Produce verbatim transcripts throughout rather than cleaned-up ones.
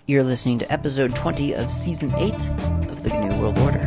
You're listening to episode twenty of season eight of the G N U World Order.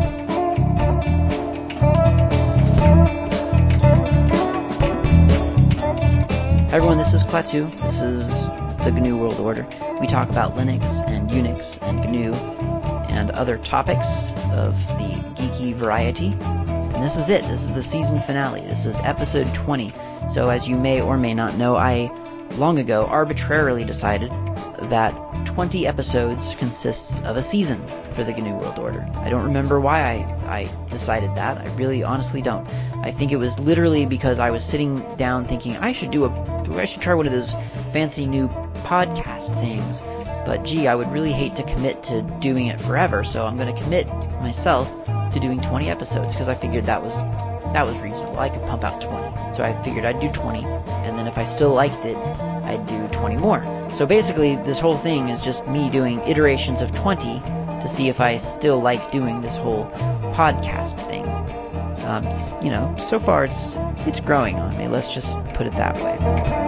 Hi everyone, this is Klaatu. This is the G N U World Order. We talk about Linux and Unix and G N U and other topics of the geeky variety. And this is it. This is the season finale. This is episode twenty. So as you may or may not know, I long ago arbitrarily decided that twenty episodes consists of a season for the G N U World Order. I don't remember why I, I decided that. I really honestly don't. I think it was literally because I was sitting down thinking I should do a I should try one of those fancy new podcast things. But gee, I would really hate to commit to doing it forever, so I'm going to commit myself to doing twenty episodes because I figured that was that was reasonable. I could pump out twenty. So I figured I'd do twenty, and then if I still liked it, I'd do twenty more. So basically, this whole thing is just me doing iterations of twenty to see if I still like doing this whole podcast thing. Um, you know, so far it's it's growing on me. Let's just put it that way.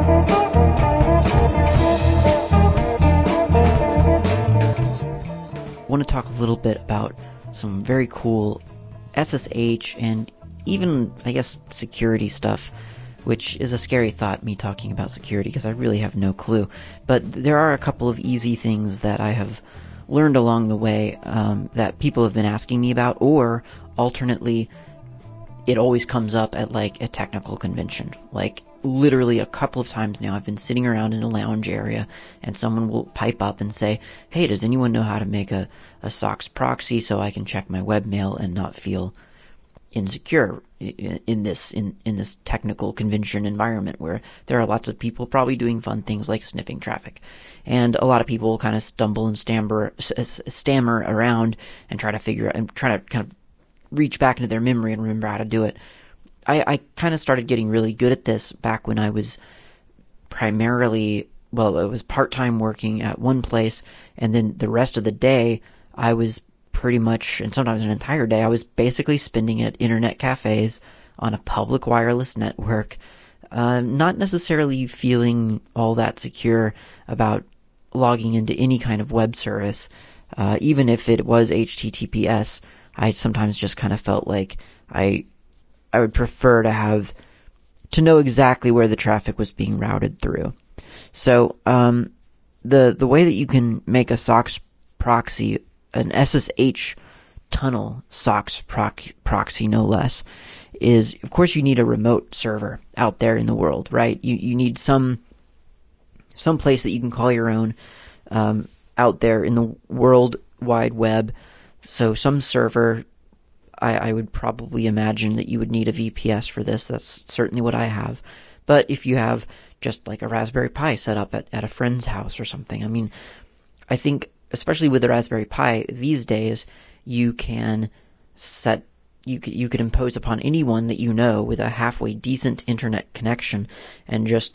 I want to talk a little bit about some very cool S S H and even, I guess, security stuff, which is a scary thought, me talking about security, because I really have no clue. But there are a couple of easy things that I have learned along the way um, that people have been asking me about, or alternately, it always comes up at like a technical convention. Like literally a couple of times now I've been sitting around in a lounge area and someone will pipe up and say, hey, does anyone know how to make a, a SOCKS proxy so I can check my webmail and not feel insecure in this in, in this technical convention environment where there are lots of people probably doing fun things like sniffing traffic. And a lot of people kind of stumble and stammer, stammer around and try to figure out and try to kind of reach back into their memory and remember how to do it. I, I kind of started getting really good at this back when I was primarily, well, it was part-time working at one place, and then the rest of the day I was pretty much, and sometimes an entire day, I was basically spending at internet cafes on a public wireless network, uh, not necessarily feeling all that secure about logging into any kind of web service, uh, even if it was H T T P S. I sometimes just kind of felt like I I would prefer to have to know exactly where the traffic was being routed through. So um, the the way that you can make a SOCKS proxy, an S S H tunnel SOCKS proc- proxy no less, is of course you need a remote server out there in the world, right? You you need some some place that you can call your own um, out there in the World Wide Web. So some server, I, I would probably imagine that you would need a V P S for this. That's certainly what I have. But if you have just like a Raspberry Pi set up at, at a friend's house or something, I mean, I think especially with the Raspberry Pi these days, you can set, you could, you could impose upon anyone that you know with a halfway decent internet connection and just,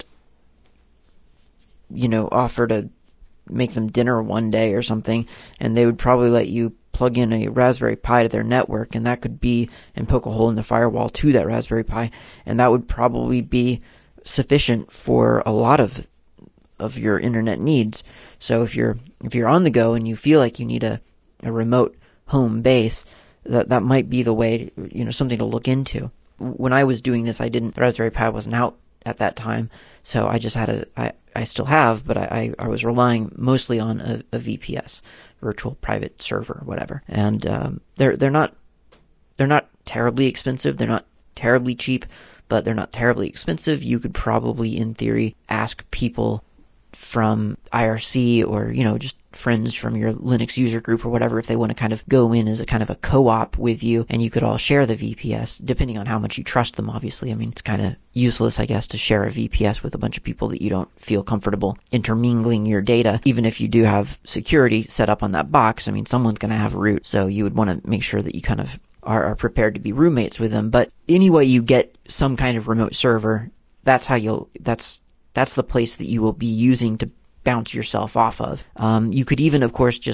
you know, offer to make them dinner one day or something, and they would probably let you plug in a Raspberry Pi to their network, and that could be, and poke a hole in the firewall to that Raspberry Pi, and that would probably be sufficient for a lot of of your internet needs. So if you're if you're on the go and you feel like you need a, a remote home base, that that might be the way, to, you know, something to look into. When I was doing this, I didn't, the Raspberry Pi wasn't out at that time, so I just had a, I, I still have, but I, I was relying mostly on a, a V P S, virtual private server, whatever. And um, they're they're not they're not terribly expensive. They're not terribly cheap, but they're not terribly expensive. You could probably, in theory, ask people from I R C or, you know, just friends from your Linux user group or whatever if they want to kind of go in as a kind of a co-op with you, and you could all share the V P S, depending on how much you trust them, obviously. I mean, it's kind of useless, I guess, to share a V P S with a bunch of people that you don't feel comfortable intermingling your data, even if you do have security set up on that box. I mean, someone's going to have root, so you would want to make sure that you kind of are, are prepared to be roommates with them. But anyway, you get some kind of remote server, that's how you'll, that's That's the place that you will be using to bounce yourself off of. Um, you could even, of course, just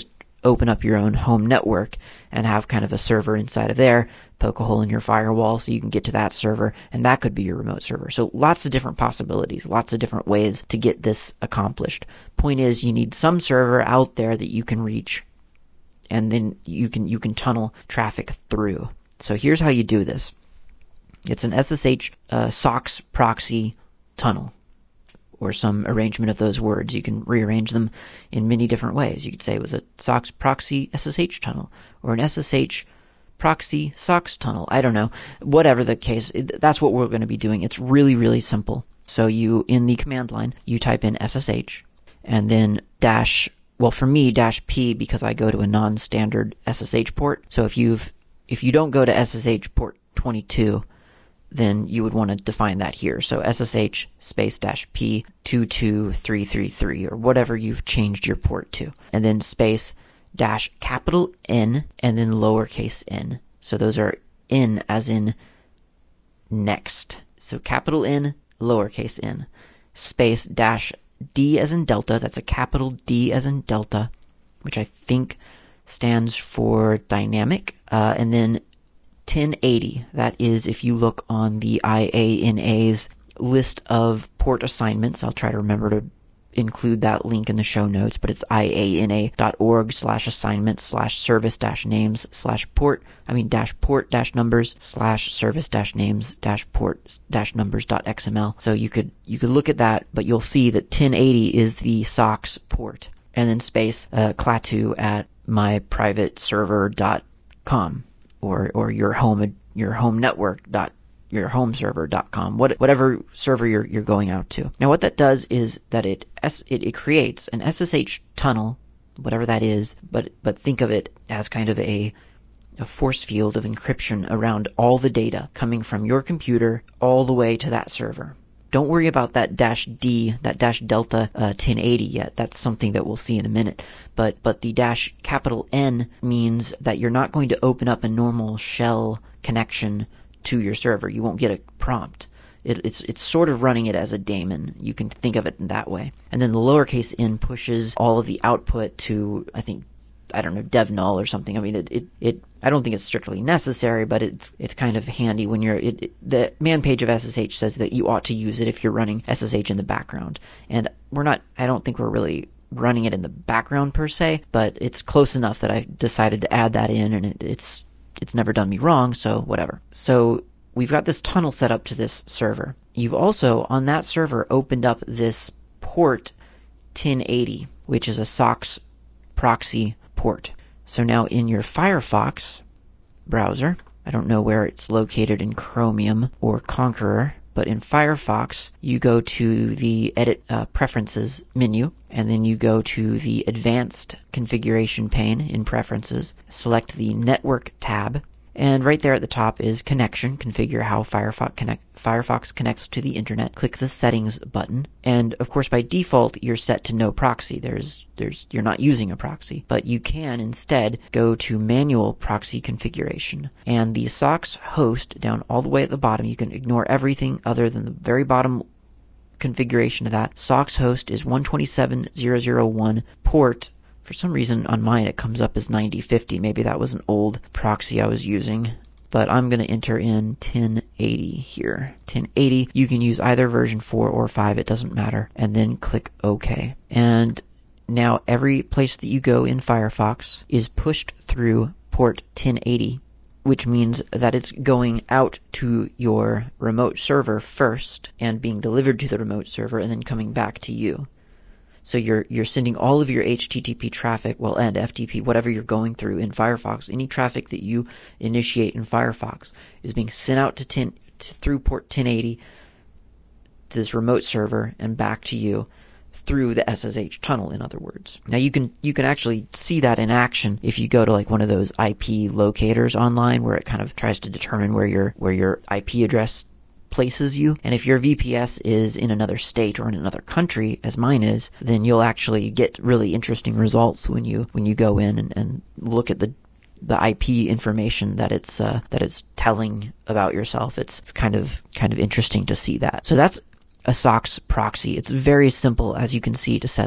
open up your own home network and have kind of a server inside of there, poke a hole in your firewall so you can get to that server, and that could be your remote server. So lots of different possibilities, lots of different ways to get this accomplished. Point is, you need some server out there that you can reach, and then you can you can tunnel traffic through. So here's how you do this. It's an S S H uh, SOCKS proxy tunnel, or some arrangement of those words. You can rearrange them in many different ways. You could say it was a SOCKS proxy S S H tunnel, or an S S H proxy SOCKS tunnel. I don't know. Whatever the case, that's what we're going to be doing. It's really, really simple. So you, in the command line, you type in S S H, and then dash, well for me, dash P, because I go to a non-standard S S H port. So if you've, if you don't go to S S H port twenty-two, then you would want to define that here. So S S H space dash P two two three three three, or whatever you've changed your port to. And then space dash capital N and then lowercase n. So those are N as in next. So capital N, lowercase n. Space dash D as in Delta. That's a capital D as in Delta, which I think stands for dynamic. Uh, and then ten eighty, that is if you look on the I A N A's list of port assignments. I'll try to remember to include that link in the show notes, but it's iana.org slash assignments slash service dash names slash port, I mean dash port dash numbers slash service dash names dash port dash numbers dot X M L. So you could you could look at that, but you'll see that ten eighty is the SOCKS port, and then space uh, clatu at my private server dot com. or or your home your home network dot your home server dot com, what, whatever server you're you're going out to. Now what that does is that it it, it creates an S S H tunnel, whatever that is, but but think of it as kind of a a force field of encryption around all the data coming from your computer all the way to that server. Don't worry about that dash D, that dash delta uh, ten eighty yet. That's something that we'll see in a minute. But but the dash capital N means that you're not going to open up a normal shell connection to your server. You won't get a prompt. It, it's it's sort of running it as a daemon. You can think of it in that way. And then the lowercase n pushes all of the output to, I think, I don't know, dev null or something. I mean, it, it, it I don't think it's strictly necessary, but it's it's kind of handy when you're, it, it, the man page of S S H says that you ought to use it if you're running S S H in the background. And we're not, I don't think we're really running it in the background per se, but it's close enough that I decided to add that in, and it, it's it's never done me wrong, so whatever. So we've got this tunnel set up to this server. You've also, on that server, opened up this port ten eighty, which is a SOCKS proxy port. So now in your Firefox browser, I don't know where it's located in Chromium or Conqueror, but in Firefox, you go to the Edit uh, Preferences menu, and then you go to the Advanced Configuration pane in Preferences, select the Network tab, and right there at the top is Connection. Configure how Firefox, connect, Firefox connects to the internet. Click the Settings button, and of course by default you're set to no proxy. There's, there's, you're not using a proxy, but you can instead go to Manual Proxy Configuration, and the SOCKS host down all the way at the bottom. You can ignore everything other than the very bottom configuration of that. SOCKS host is one twenty-seven dot zero dot zero dot one port. For some reason on mine it comes up as ninety fifty. Maybe that was an old proxy I was using. But I'm going to enter in ten eighty here. ten eighty, you can use either version four or five, it doesn't matter. And then click OK. And now every place that you go in Firefox is pushed through port ten eighty, which means that it's going out to your remote server first and being delivered to the remote server and then coming back to you. So you're you're sending all of your H T T P traffic, well, and F T P, whatever you're going through in Firefox. Any traffic that you initiate in Firefox is being sent out to, ten, to through port ten eighty to this remote server and back to you through the S S H tunnel, in other words. Now you can you can actually see that in action if you go to like one of those I P locators online where it kind of tries to determine where your where your I P address places you. And if your V P S is in another state or in another country, as mine is, then you'll actually get really interesting results when you when you go in and, and look at the the I P information that it's uh, that it's telling about yourself. It's, it's kind of kind of interesting to see that. So that's a SOCKS proxy. It's very simple, as you can see, to set up.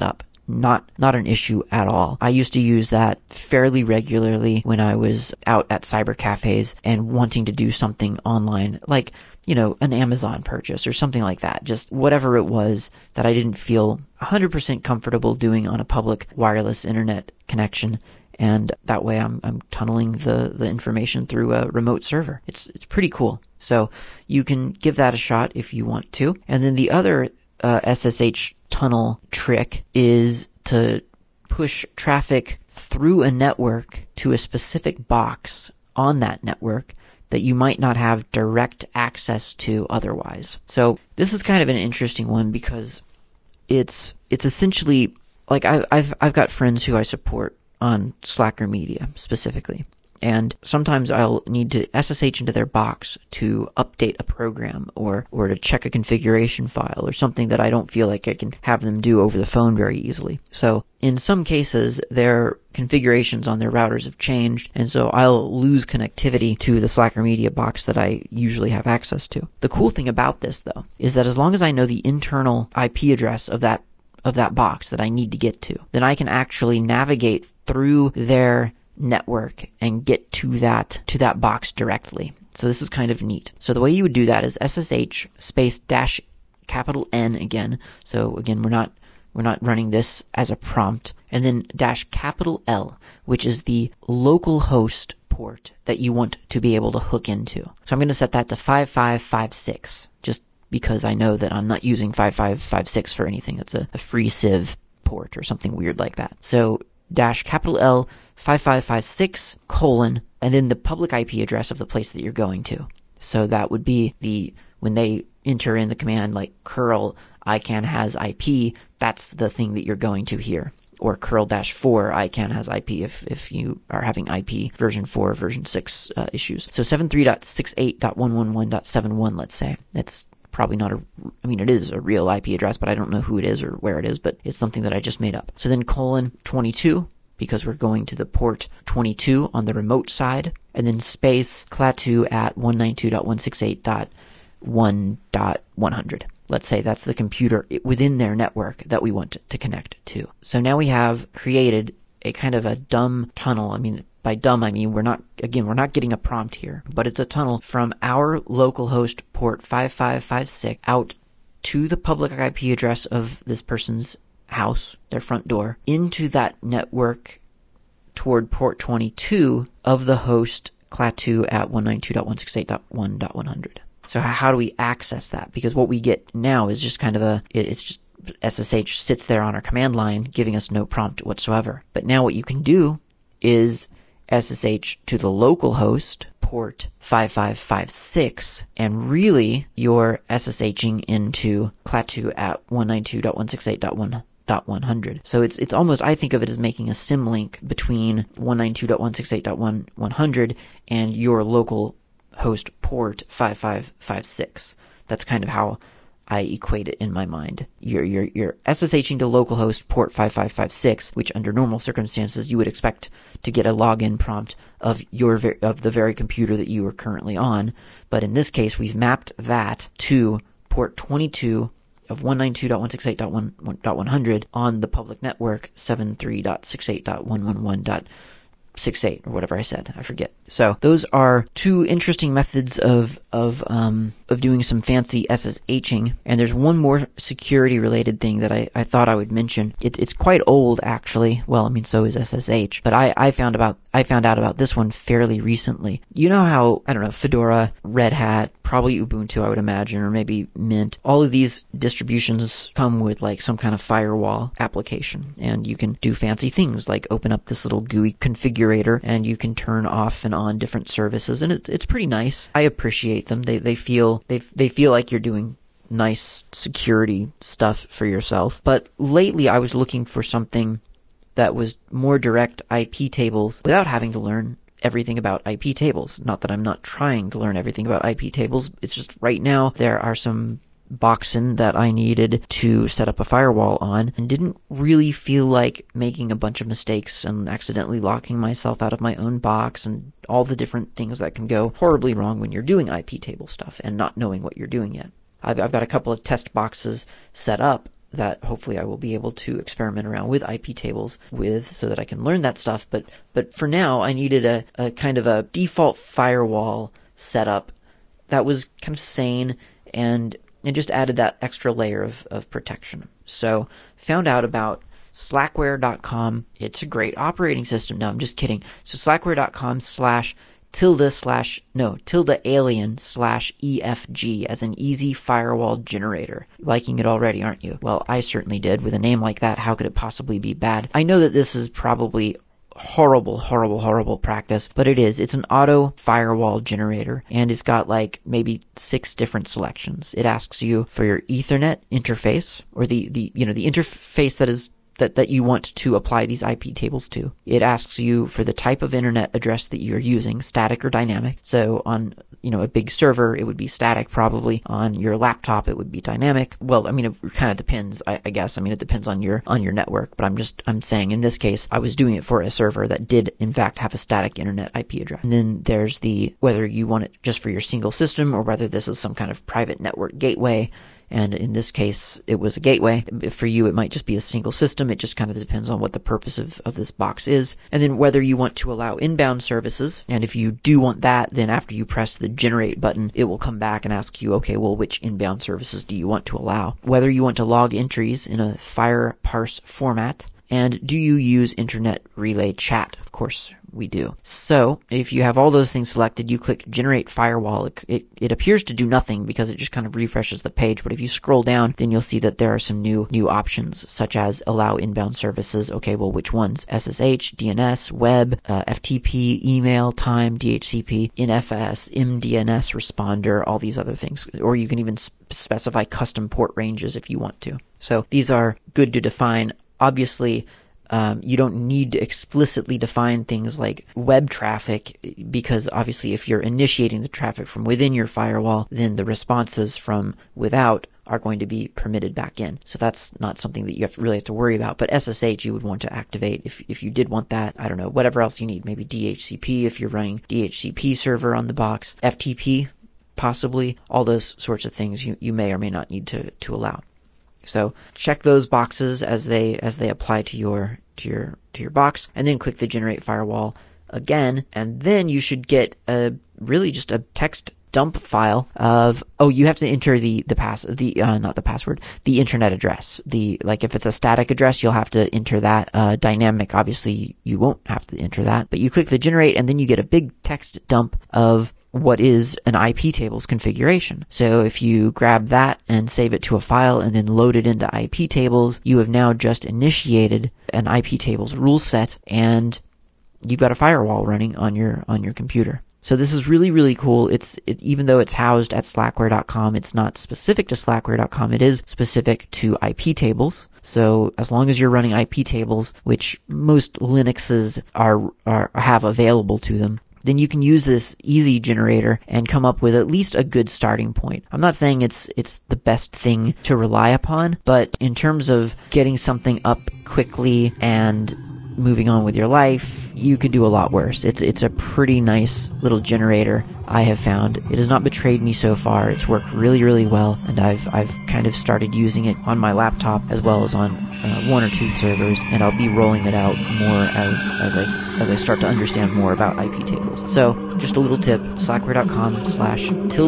not not an issue at all. I used to use that fairly regularly when I was out at cyber cafes and wanting to do something online, like, you know, an Amazon purchase or something like that. Just whatever it was that I didn't feel one hundred percent comfortable doing on a public wireless internet connection. And that way I'm I'm tunneling the, the information through a remote server. It's it's pretty cool. So you can give that a shot if you want to. And then the other uh, S S H tunnel trick is to push traffic through a network to a specific box on that network that you might not have direct access to otherwise. So this is kind of an interesting one because it's it's essentially like I, I've I've got friends who I support on Slacker Media specifically. And sometimes I'll need to S S H into their box to update a program or, or to check a configuration file or something that I don't feel like I can have them do over the phone very easily. So in some cases, their configurations on their routers have changed, and so I'll lose connectivity to the Slacker Media box that I usually have access to. The cool thing about this, though, is that as long as I know the internal I P address of that of that box that I need to get to, then I can actually navigate through their network and get to that to that box directly. So this is kind of neat. So the way you would do that is S S H space dash capital N again. So again, we're not we're not running this as a prompt. And then dash capital L, which is the local host port that you want to be able to hook into. So I'm going to set that to five five five six, just because I know that I'm not using five five five six for anything. It's a, a FreeCiv port or something weird like that. So dash capital L five five five six colon and then the public I P address of the place that you're going to. So that would be the when they enter in the command like curl icann has I P, that's the thing that you're going to here. Or curl dash four icann has I P if if you are having I P version four or version six uh, issues. So seventy-three dot sixty-eight dot one eleven dot seventy-one, let's say. That's probably not a, I mean, it is a real I P address, but I don't know who it is or where it is, but it's something that I just made up. So then colon twenty-two, because we're going to the port twenty-two on the remote side, and then space C L A two at one ninety-two dot one sixty-eight dot one dot one hundred. Let's say that's the computer within their network that we want to connect to. So now we have created a kind of a dumb tunnel. I mean, by dumb, I mean we're not, again, we're not getting a prompt here, but it's a tunnel from our localhost port five five five six out to the public I P address of this person's house, their front door, into that network toward port twenty-two of the host C L A two at one ninety-two dot one sixty-eight dot one dot one hundred. So how do we access that? Because what we get now is just kind of a, it's just S S H sits there on our command line giving us no prompt whatsoever. But now what you can do is S S H to the local host port five five five six, and really you're SSHing into C L A two at one ninety-two dot one sixty-eight dot one dot one hundred. So it's it's almost, I think of it as making a symlink between one ninety-two dot one sixty-eight dot one hundred and your local host port five five five six. That's kind of how I equate it in my mind. You're, you're, you're SSHing to localhost port five five five six, which under normal circumstances you would expect to get a login prompt of your of the very computer that you are currently on. But in this case, we've mapped that to port twenty-two of one ninety-two dot one sixty-eight dot one hundred on the public network seventy-three dot sixty-eight dot one eleven dot sixty-eight or whatever I said, I forget. So those are two interesting methods of of um, of doing some fancy SSHing. And there's one more security related thing that I, I thought I would mention. It, it's quite old actually. Well, I mean, so is S S H. But I, I found about I found out about this one fairly recently. You know how, I don't know, Fedora, Red Hat, probably Ubuntu, I would imagine, or maybe Mint. All of these distributions come with like some kind of firewall application, and you can do fancy things like open up this little G U I configurator, and you can turn off and on different services, and it's it's pretty nice. I appreciate them. They they feel they they feel like you're doing nice security stuff for yourself. But lately, I was looking for something that was more direct I P tables without having to learn everything about I P tables. Not that I'm not trying to learn everything about I P tables. It's just right now there are some boxen that I needed to set up a firewall on, and didn't really feel like making a bunch of mistakes and accidentally locking myself out of my own box and all the different things that can go horribly wrong when you're doing I P table stuff and not knowing what you're doing yet. I've, I've got a couple of test boxes set up that hopefully I will be able to experiment around with I P tables with so that I can learn that stuff. But but for now, I needed a, a kind of a default firewall setup that was kind of sane and it just added that extra layer of, of protection. So found out about Slackware dot com. It's a great operating system. No, I'm just kidding. So Slackware dot com slash tilde slash, no, tilde alien slash E F G as an easy firewall generator. Liking it already, aren't you? Well, I certainly did. With a name like that, how could it possibly be bad? I know that this is probably horrible, horrible, horrible practice, but it is. It's an auto firewall generator, and it's got like maybe six different selections. It asks you for your Ethernet interface, or the, the you know, the interface that is that, that you want to apply these I P tables to. It asks you for the type of internet address that you're using, static or dynamic. So on, you know, a big server, it would be static probably. On your laptop, it would be dynamic. Well, I mean, it kind of depends, I, I guess. I mean, it depends on your on your network, but I'm just, I'm saying in this case, I was doing it for a server that did, in fact, have a static internet I P address. And then there's the, whether you want it just for your single system or whether this is some kind of private network gateway. And in this case, it was a gateway. For you, it might just be a single system. It just kind of depends on what the purpose of, of this box is. And then whether you want to allow inbound services. And if you do want that, then after you press the generate button, it will come back and ask you, okay, well, which inbound services do you want to allow? Whether you want to log entries in a FireParse format. And do you use Internet Relay Chat? Of course we do. So if you have all those things selected, you click Generate Firewall. It, it, it appears to do nothing because it just kind of refreshes the page. But if you scroll down, then you'll see that there are some new new options, such as allow inbound services. Okay, well, which ones? S S H, D N S, web, uh, F T P, email, time, D H C P, N F S, M D N S responder, all these other things. Or you can even sp- specify custom port ranges if you want to. So these are good to define. Obviously, um, you don't need to explicitly define things like web traffic because obviously if you're initiating the traffic from within your firewall, then the responses from without are going to be permitted back in. So that's not something that you have to really have to worry about. But S S H you would want to activate if if you did want that. I don't know, whatever else you need. Maybe D H C P if you're running D H C P server on the box. F T P, possibly. All those sorts of things you, you may or may not need to, to allow. So check those boxes as they as they apply to your to your to your box, and then click the Generate Firewall again, and then you should get a really just a text dump file of oh you have to enter the the pass the uh, not the password the internet address. The like if it's a static address you'll have to enter that. Uh, dynamic obviously you won't have to enter that, but you click the generate and then you get a big text dump of what is an I P tables configuration. So if you grab that and save it to a file and then load it into I P tables, you have now just initiated an I P tables rule set and you've got a firewall running on your on your computer. So this is really, really cool. It's it, even though it's housed at Slackware dot com, it's not specific to Slackware dot com. It is specific to I P tables. So as long as you're running I P tables, which most Linuxes are, are have available to them, then you can use this easy generator and come up with at least a good starting point. I'm not saying it's it's the best thing to rely upon, but in terms of getting something up quickly and moving on with your life, you could do a lot worse. It's it's a pretty nice little generator, I have found. It has not betrayed me so far. It's worked really, really well, and I've I've kind of started using it on my laptop as well as on uh, one or two servers, and I'll be rolling it out more as as I as I start to understand more about I P tables. So, just a little tip, slackware dot com slash tilde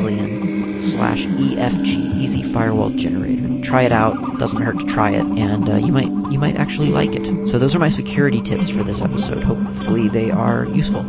alien slash E F G, Easy Firewall Generator. Try it out. Doesn't hurt to try it, and uh, you might you might actually like it. So those are my security tips for this episode. Hopefully they are useful.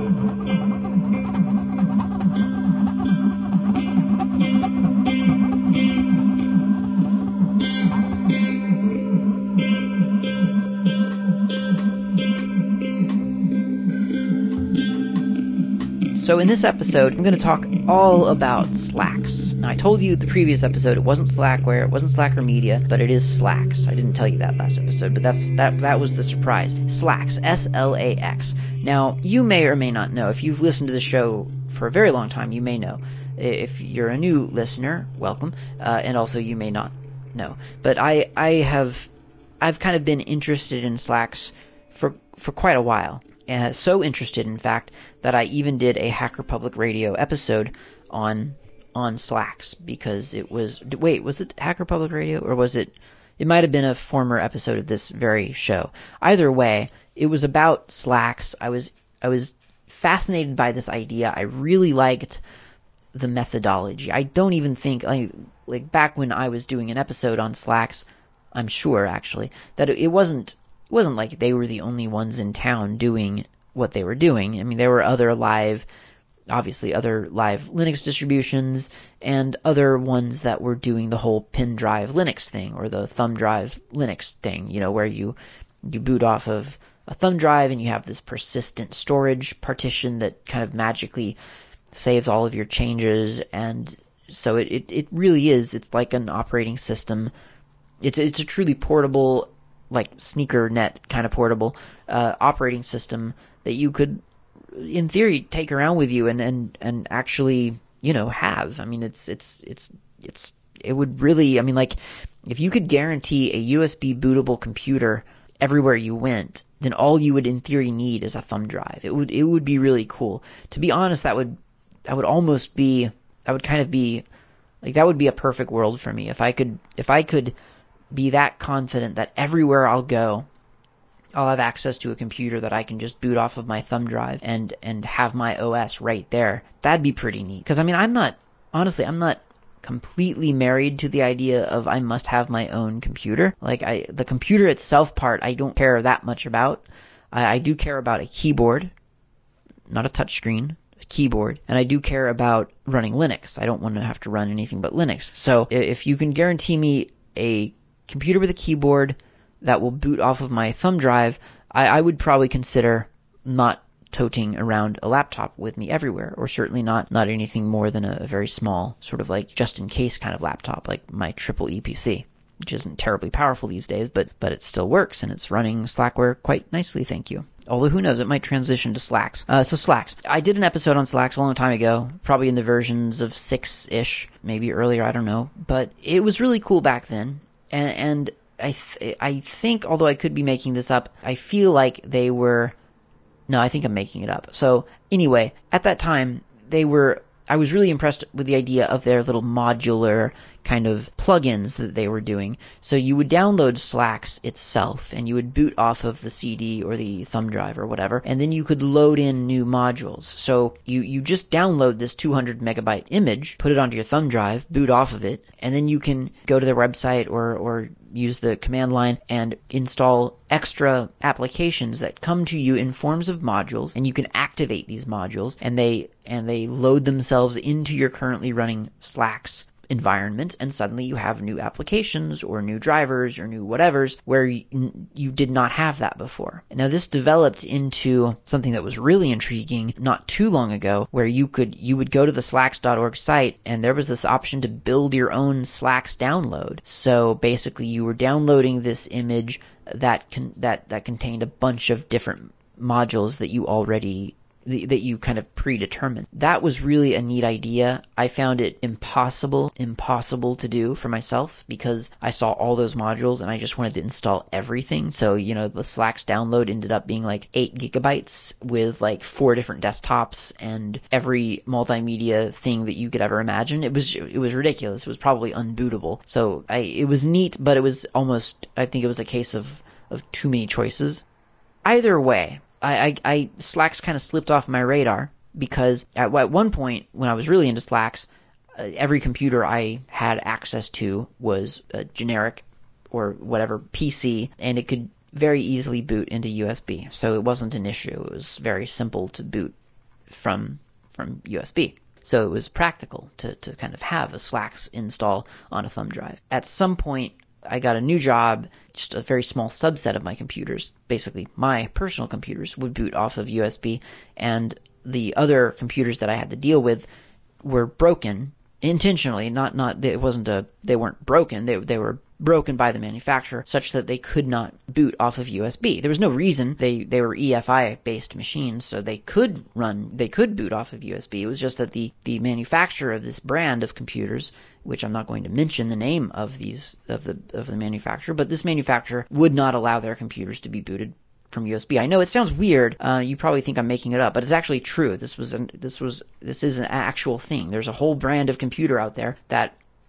So in this episode, I'm going to talk all about Slacks. Now, I told you the previous episode it wasn't Slackware, it wasn't Slacker Media, but it is Slacks. I didn't tell you that last episode, but that's that that was the surprise. Slacks, S L A X. Now, you may or may not know, if you've listened to the show for a very long time, you may know. If you're a new listener, welcome, uh, and also you may not know. But I I have I've kind of been interested in Slacks for for quite a while. Uh, so interested, in fact, that I even did a Hacker Public Radio episode on on Slacks because it was wait was it Hacker Public Radio or was it It might have been a former episode of this very show. Either way, it was about Slacks. I was I was fascinated by this idea. I really liked the methodology. I don't even think like like back when I was doing an episode on Slacks, I'm sure actually that it wasn't it wasn't like they were the only ones in town doing what they were doing. I mean, there were other live obviously other live Linux distributions and other ones that were doing the whole pin drive Linux thing or the thumb drive Linux thing, you know, where you you boot off of a thumb drive and you have this persistent storage partition that kind of magically saves all of your changes. And so it, it, it really is, it's like an operating system. It's, it's a truly portable, like SneakerNet kind of portable uh, operating system that you could in theory take around with you and, and, and actually, you know, have. I mean, it's, it's, it's, it's, it would really, I mean, like, if you could guarantee a U S B bootable computer everywhere you went, then all you would in theory need is a thumb drive. It would, it would be really cool. To be honest, that would, that would almost be, that would kind of be, like, that would be a perfect world for me. If I could, if I could be that confident that everywhere I'll go, I'll have access to a computer that I can just boot off of my thumb drive and, and have my O S right there. That'd be pretty neat. Because, I mean, I'm not, honestly, I'm not completely married to the idea of I must have my own computer. Like, I, the computer itself part, I don't care that much about. I, I do care about a keyboard, not a touchscreen, a keyboard. And I do care about running Linux. I don't want to have to run anything but Linux. So, if you can guarantee me a computer with a keyboard that will boot off of my thumb drive, I, I would probably consider not toting around a laptop with me everywhere, or certainly not not anything more than a, a very small, sort of like just-in-case kind of laptop, like my triple E P C, which isn't terribly powerful these days, but but it still works, and it's running Slackware quite nicely, thank you. Although, who knows, it might transition to Slacks. Uh, so Slacks. I did an episode on Slacks a long time ago, probably in the versions of six-ish, maybe earlier, I don't know, but it was really cool back then, and, and I th- I think, although I could be making this up, I feel like they were, no, I think I'm making it up. So anyway, at that time, they were, I was really impressed with the idea of their little modular kind of plugins that they were doing. So you would download Slacks itself, and you would boot off of the C D or the thumb drive or whatever, and then you could load in new modules. So you, you just download this two hundred megabyte image, put it onto your thumb drive, boot off of it, and then you can go to their website or, or use the command line and install extra applications that come to you in forms of modules, and you can activate these modules, and they and they load themselves into your currently running Slacks environment, and suddenly you have new applications or new drivers or new whatevers where you, you did not have that before. Now, this developed into something that was really intriguing not too long ago, where you could you would go to the slacks dot org site, and there was this option to build your own Slacks download. So basically, you were downloading this image that con- that that contained a bunch of different modules that you already that you kind of predetermined. That was really a neat idea. I found it impossible, impossible to do for myself because I saw all those modules and I just wanted to install everything. So, you know, the Slacks download ended up being like eight gigabytes with like four different desktops and every multimedia thing that you could ever imagine. It was, it was ridiculous. It was probably unbootable. So I, it was neat, but it was almost, I think it was a case of, of too many choices. Either way, I, I, I Slacks kind of slipped off my radar because at, at one point when I was really into Slacks, uh, every computer I had access to was a generic or whatever P C, and it could very easily boot into U S B. So it wasn't an issue. It was very simple to boot from from U S B. So it was practical to, to kind of have a Slacks install on a thumb drive. At some point, I got a new job, just a very small subset of my computers, basically my personal computers, would boot off of U S B, and the other computers that I had to deal with were broken intentionally, not, not, it wasn't a, they weren't broken, they, they were broken by the manufacturer such that they could not boot off of U S B. There was no reason. They, they were E F I based machines, so they could run, they could boot off of U S B. It was just that the, the manufacturer of this brand of computers, which I'm not going to mention the name of these, of the, of the manufacturer, but this manufacturer would not allow their computers to be booted from U S B. I know it sounds weird. Uh, you probably think I'm making it up, but it's actually true. This was an, this was this is an actual thing. There's a whole brand of computer out there that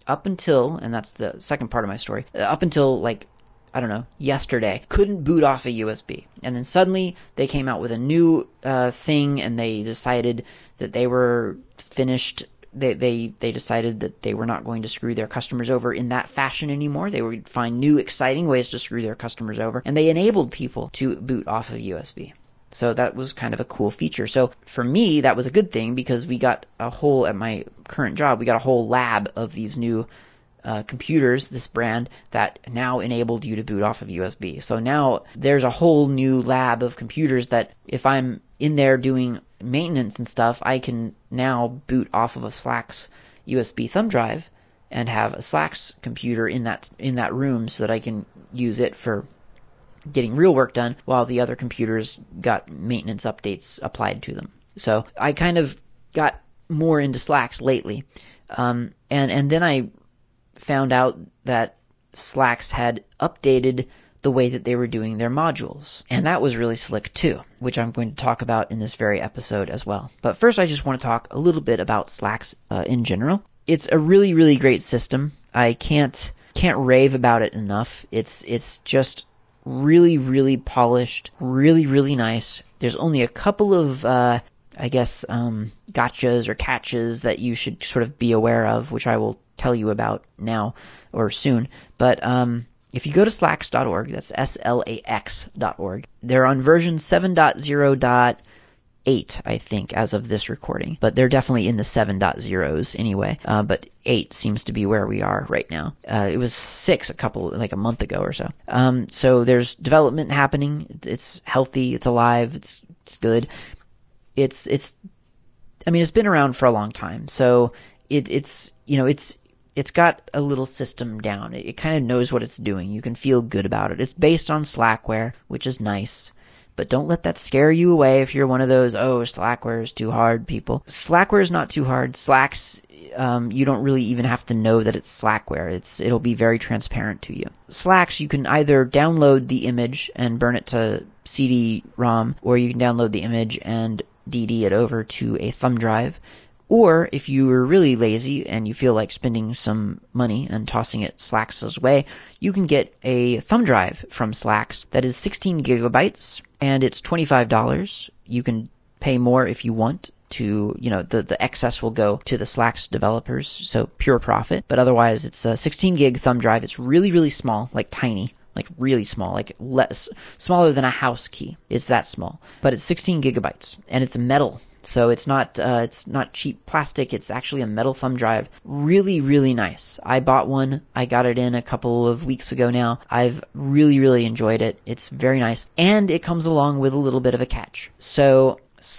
up until, and that's the second part of my story, up until like, I don't know, yesterday, couldn't boot off a U S B. And then suddenly they came out with a new uh, thing, and they decided that they were finished. They, they they decided that they were not going to screw their customers over in that fashion anymore. They would find new, exciting ways to screw their customers over. And they enabled people to boot off of U S B. So that was kind of a cool feature. So for me, that was a good thing because we got a whole, at my current job, we got a whole lab of these new uh, computers, this brand, that now enabled you to boot off of U S B. So now there's a whole new lab of computers that if I'm in there doing maintenance and stuff, I can now boot off of a Slax U S B thumb drive and have a Slax computer in that in that room so that I can use it for getting real work done while the other computers got maintenance updates applied to them. So I kind of got more into Slax lately. Um, and, and then I found out that Slax had updated the way that they were doing their modules. And that was really slick too, which I'm going to talk about in this very episode as well. But first I just want to talk a little bit about Slax uh, in general. It's a really, really great system. I can't can't rave about it enough. It's it's just really, really polished, really, really nice. There's only a couple of, uh, I guess, um, gotchas or catches that you should sort of be aware of, which I will tell you about now or soon. But um, if you go to slax dot org, that's S L A X dot org, they're on version seven point oh point eight, I think, as of this recording. But they're definitely in the seven point ohs anyway. Uh, but eight seems to be where we are right now. Uh, it was six a couple, like a month ago or so. Um, so there's development happening. It's healthy. It's alive. It's it's good. It's it's. I mean, it's been around for a long time. So it it's you know it's. It's got a little system down. It, it kind of knows what it's doing. You can feel good about it. It's based on Slackware, which is nice. But don't let that scare you away if you're one of those, oh, Slackware is too hard people. Slackware is not too hard. Slax, um, you don't really even have to know that it's Slackware. It's, it'll be very transparent to you. Slax, you can either download the image and burn it to C D ROM, or you can download the image and D D it over to a thumb drive. Or if you are really lazy and you feel like spending some money and tossing it Slax's way, you can get a thumb drive from Slax that is sixteen gigabytes, and it's twenty-five dollars. You can pay more if you want to, you know, the, the excess will go to the Slax developers, so pure profit. But otherwise, it's a sixteen gig thumb drive. It's really, really small, like tiny. Like really small, like less, smaller than a house key. It's that small. But it's sixteen gigabytes, and it's metal. So it's not uh, it's not cheap plastic. It's actually a metal thumb drive. Really, really nice. I bought one. I got it in a couple of weeks ago now. I've really, really enjoyed it. It's very nice. And it comes along with a little bit of a catch. So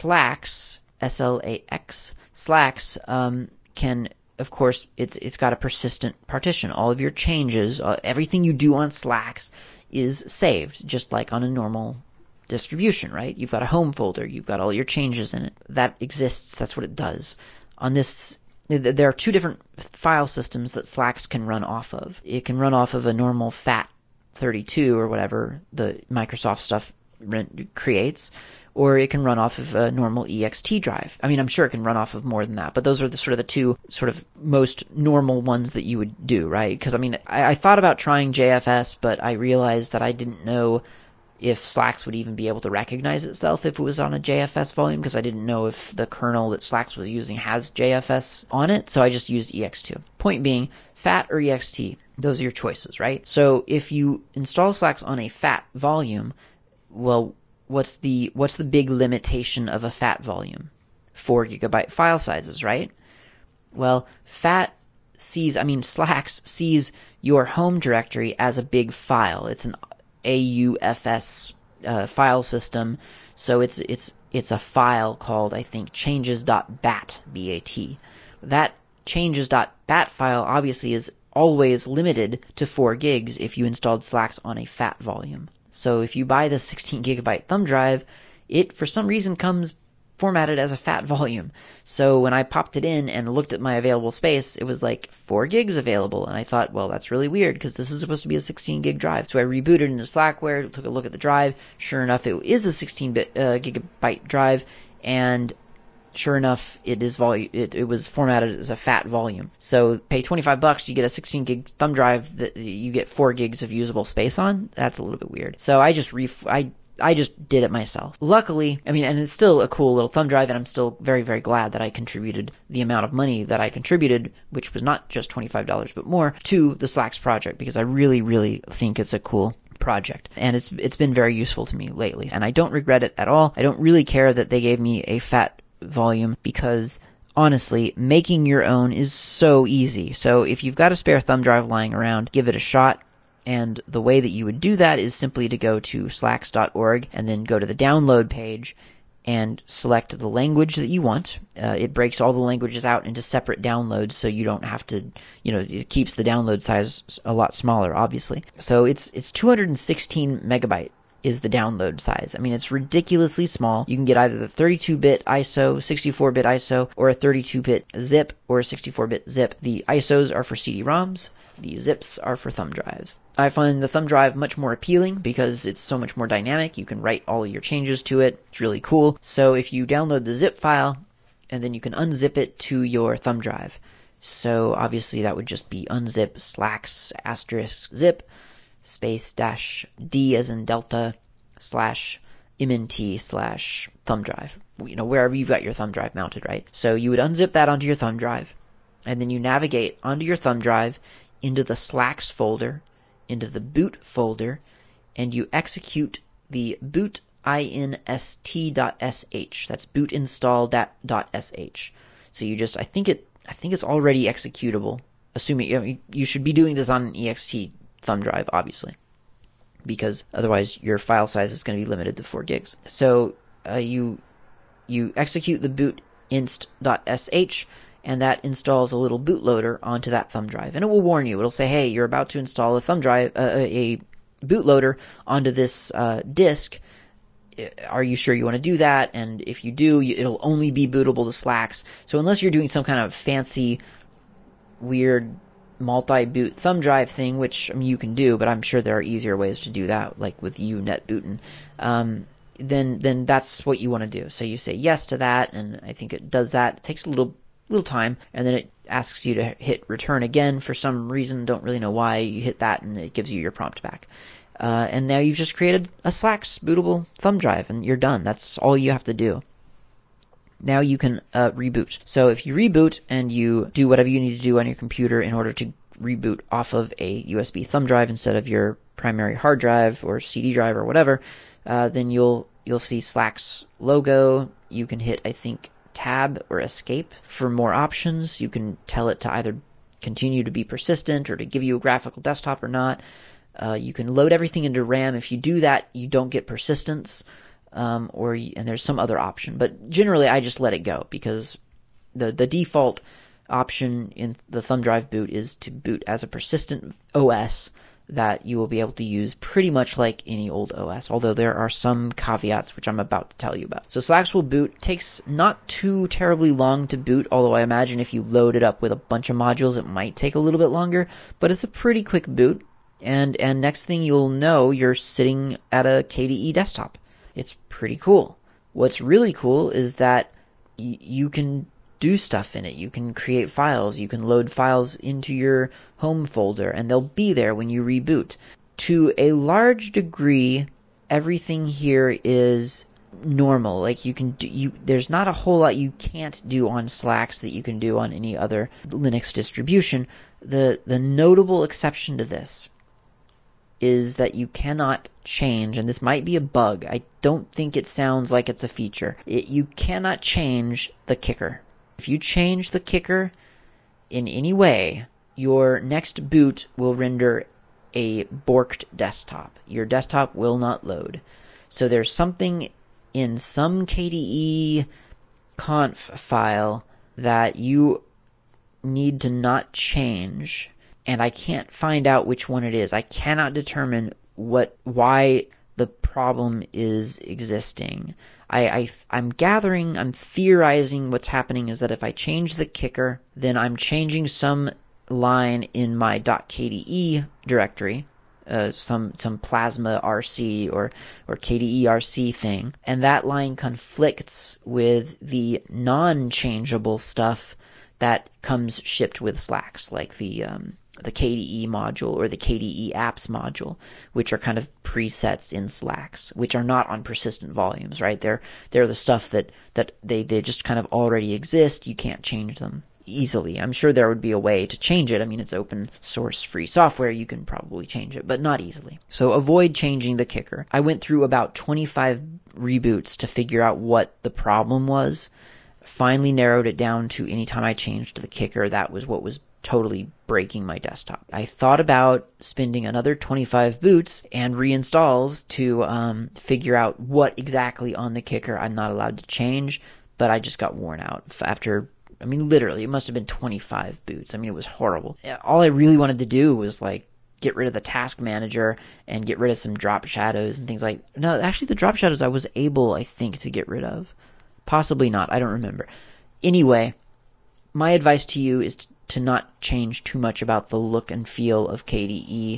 Slax, S L A X, Slax um, can... Of course, it's it's got a persistent partition. All of your changes, uh, everything you do on Slax is saved, just like on a normal distribution, right? You've got a home folder. You've got all your changes in it. That exists. That's what it does. On this, there are two different file systems that Slax can run off of. It can run off of a normal F A T thirty-two or whatever the Microsoft stuff creates, or it can run off of a normal E X T drive. I mean, I'm sure it can run off of more than that, but those are the sort of the two sort of most normal ones that you would do, right? Because, I mean, I, I thought about trying J F S, but I realized that I didn't know if Slax would even be able to recognize itself if it was on a J F S volume, because I didn't know if the kernel that Slax was using has J F S on it, so I just used E X two. Point being, F A T or E X T, those are your choices, right? So if you install Slax on a F A T volume, well, what's the what's the big limitation of a F A T volume? Four gigabyte file sizes, right? Well, F A T sees, I mean, Slax sees your home directory as a big file. It's an A U F S uh, file system, so it's it's it's a file called, I think, changes.bat, B A T. That changes.bat file obviously is always limited to four gigs if you installed Slax on a F A T volume. So if you buy the sixteen gigabyte thumb drive, it for some reason comes formatted as a F A T volume. So when I popped it in and looked at my available space, it was like four gigs available. And I thought, well, that's really weird because this is supposed to be a sixteen gig drive. So I rebooted into Slackware, took a look at the drive. Sure enough, it is a sixteen uh, gigabyte drive. And sure enough, it is volu- it, it was formatted as a FAT volume. So pay twenty-five bucks, you get a sixteen gig thumb drive that you get four gigs of usable space on. That's a little bit weird. So I just ref- I I just did it myself. Luckily, I mean, and it's still a cool little thumb drive, and I'm still very, very glad that I contributed the amount of money that I contributed, which was not just twenty-five dollars, but more, to the Slacks project, because I really, really think it's a cool project, and it's it's been very useful to me lately, and I don't regret it at all. I don't really care that they gave me a FAT volume, because honestly, making your own is so easy. So if you've got a spare thumb drive lying around, give it a shot. And the way that you would do that is simply to go to slacks dot org and then go to the download page and select the language that you want. Uh, it breaks all the languages out into separate downloads, so you don't have to, you know, it keeps the download size a lot smaller, obviously. So it's it's two hundred sixteen megabyte is the download size. I mean, it's ridiculously small. You can get either the thirty-two bit I S O, sixty-four bit I S O, or a thirty-two bit zip or a sixty-four bit zip. The I S Os are for C D ROMs. The zips are for thumb drives. I find the thumb drive much more appealing because it's so much more dynamic. You can write all of your changes to it. It's really cool. So if you download the zip file, and then you can unzip it to your thumb drive. So obviously that would just be unzip slacks asterisk zip space dash D as in Delta slash mnt slash thumb drive. You know, wherever you've got your thumb drive mounted, right? So you would unzip that onto your thumb drive, and then you navigate onto your thumb drive into the Slacks folder, into the boot folder, and you execute the boot inst.sh. That's boot install.sh. So you just, I think it, I think it's already executable. Assuming, you know, you should be doing this on an ext thumb drive, obviously, because otherwise your file size is going to be limited to four gigs. So uh, you you execute the boot inst.sh, and that installs a little bootloader onto that thumb drive. And it will warn you. It'll say, hey, you're about to install a thumb drive, uh, a bootloader onto this uh, disk. Are you sure you want to do that? And if you do, you, it'll only be bootable to Slacks. So unless you're doing some kind of fancy, weird multi-boot thumb drive thing, which I mean, you can do, but I'm sure there are easier ways to do that, like with unetbootin, um, then then that's what you want to do. So you say yes to that, and I think it does that. It takes a little little time, and then it asks you to hit return again for some reason. Don't really know why. You hit that, and it gives you your prompt back. Uh, and now you've just created a Slacks bootable thumb drive, and you're done. That's all you have to do. Now you can uh, reboot. So if you reboot and you do whatever you need to do on your computer in order to reboot off of a U S B thumb drive instead of your primary hard drive or C D drive or whatever, uh, then you'll you'll see Slacks logo. You can hit, I think, Tab or Escape for more options. You can tell it to either continue to be persistent or to give you a graphical desktop or not. Uh, you can load everything into RAM. If you do that, you don't get persistence, um, or and there's some other option. But generally, I just let it go because the the default option in the thumb drive boot is to boot as a persistent O S that you will be able to use pretty much like any old O S, although there are some caveats which I'm about to tell you about. So Slacks will boot. It takes not too terribly long to boot, although I imagine if you load it up with a bunch of modules, it might take a little bit longer, but it's a pretty quick boot. And and next thing you'll know, you're sitting at a K D E desktop. It's pretty cool. What's really cool is that y- you can do stuff in it. You can create files. You can load files into your home folder, and they'll be there when you reboot. To a large degree, everything here is normal. Like you can do, you there's not a whole lot you can't do on Slacks that you can do on any other Linux distribution. The the notable exception to this is that you cannot change, and this might be a bug. I don't think it sounds like it's a feature. It, you cannot change the kicker. If you change the kicker in any way, your next boot will render a borked desktop. Your desktop will not load. So there's something in some K D E conf file that you need to not change, and I can't find out which one it is. I cannot determine what why the problem is existing. I, I, I'm gathering, I'm theorizing what's happening is that if I change the kicker, then I'm changing some line in my .kde directory, uh, some some Plasma R C or or K D E R C thing, and that line conflicts with the non-changeable stuff that comes shipped with Slacks, like the um, the K D E module or the K D E apps module, which are kind of presets in Slacks, which are not on persistent volumes, right? They're they're the stuff that that they they just kind of already exist. You can't change them easily. I'm sure there would be a way to change it. I mean, it's open source free software. You can probably change it, but not easily. So avoid changing the kicker. I went through about twenty-five reboots to figure out what the problem was. Finally narrowed it down to anytime I changed the kicker, that was what was totally breaking my desktop. I thought about spending another twenty-five boots and reinstalls to um, figure out what exactly on the kicker I'm not allowed to change, but I just got worn out after, I mean, literally, it must have been twenty-five boots. I mean, it was horrible. All I really wanted to do was, like, get rid of the task manager and get rid of some drop shadows and things like, no, actually the drop shadows I was able, I think, to get rid of. Possibly not. I don't remember. Anyway, my advice to you is to not change too much about the look and feel of K D E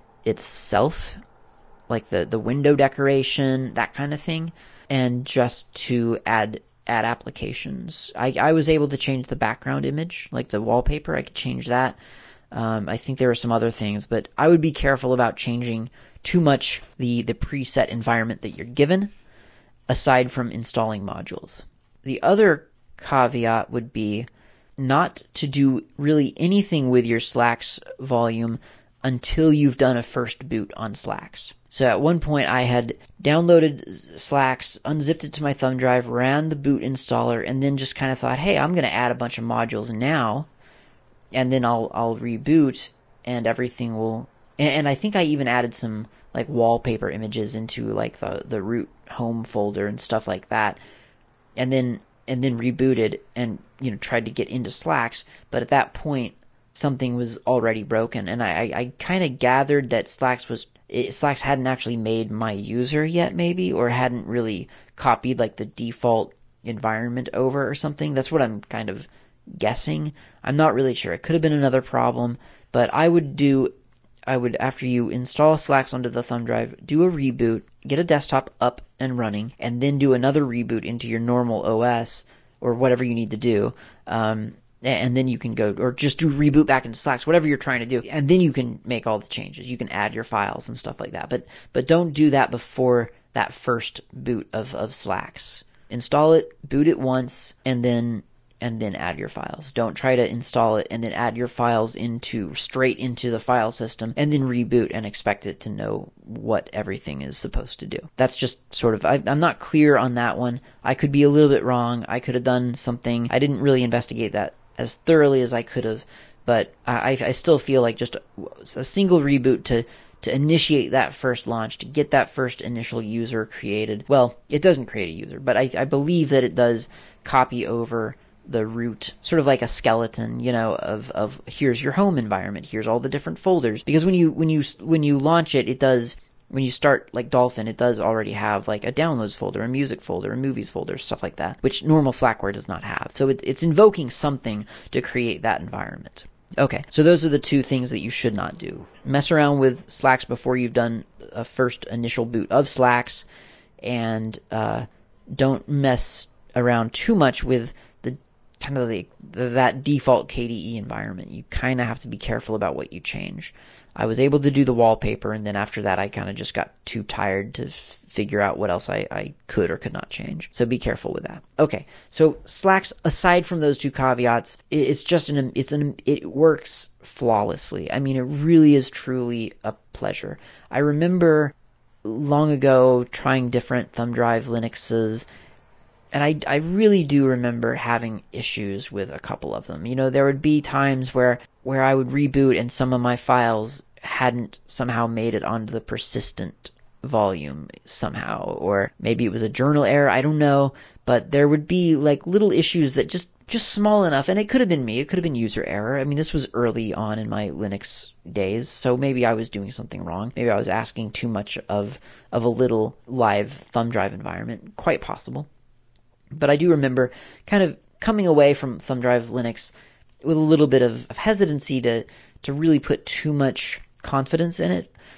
itself, like the, the window decoration, that kind of thing, and just to add add applications. I, I was able to change the background image, like the wallpaper. I could change that. Um, I think there are some other things, but I would be careful about changing too much the, the preset environment that you're given, aside from installing modules. The other caveat would be not to do really anything with your Slacks volume until you've done a first boot on Slacks. So at one point I had downloaded Slacks, unzipped it to my thumb drive, ran the boot installer, and then just kind of thought, hey, I'm going to add a bunch of modules now, and then I'll I'll reboot, and everything will... And, and I think I even added some like wallpaper images into like the, the root home folder and stuff like that, and then and then rebooted and, you know, tried to get into Slacks, but at that point something was already broken, and I, I kind of gathered that Slacks was it, Slacks hadn't actually made my user yet, maybe, or hadn't really copied like the default environment over or something. That's what I'm kind of guessing. I'm not really sure. It could have been another problem, but I would do I would, after you install Slacks onto the thumb drive, do a reboot, get a desktop up and running, and then do another reboot into your normal O S or whatever you need to do. Um, and then you can go, or just do reboot back into Slacks, whatever you're trying to do. And then you can make all the changes. You can add your files and stuff like that. But but don't do that before that first boot of, of Slacks. Install it, boot it once, and then and then add your files. Don't try to install it and then add your files into straight into the file system and then reboot and expect it to know what everything is supposed to do. That's just sort of, I, I'm not clear on that one. I could be a little bit wrong. I could have done something. I didn't really investigate that as thoroughly as I could have, but I, I still feel like just a, a single reboot to to initiate that first launch, to get that first initial user created. Well, it doesn't create a user, but I, I believe that it does copy over the root, sort of like a skeleton, you know, of, of here's your home environment, here's all the different folders. Because when you when you when you launch it, it does, when you start like Dolphin, it does already have like a downloads folder, a music folder, a movies folder, stuff like that, which normal Slackware does not have. So it, it's invoking something to create that environment. Okay, so those are the two things that you should not do. Mess around with Slacks before you've done a first initial boot of Slacks, and uh, don't mess around too much with the kind of the, that default K D E environment. You kind of have to be careful about what you change. I was able to do the wallpaper, and then after that I kind of just got too tired to f- figure out what else I, I could or could not change. So be careful with that. Okay, so Slacks, aside from those two caveats, it's just an it's an it works flawlessly. I mean, it really is truly a pleasure. I remember long ago trying different thumb drive Linuxes, and I, I really do remember having issues with a couple of them. You know, there would be times where, where I would reboot and some of my files hadn't somehow made it onto the persistent volume somehow, or maybe it was a journal error, I don't know, but there would be like little issues that just, just small enough, and it could have been me, it could have been user error. I mean, this was early on in my Linux days, so maybe I was doing something wrong. Maybe I was asking too much of, of a little live thumb drive environment, quite possible. But I do remember kind of coming away from thumb drive Linux with a little bit of, of hesitancy to, to really put too much confidence in it.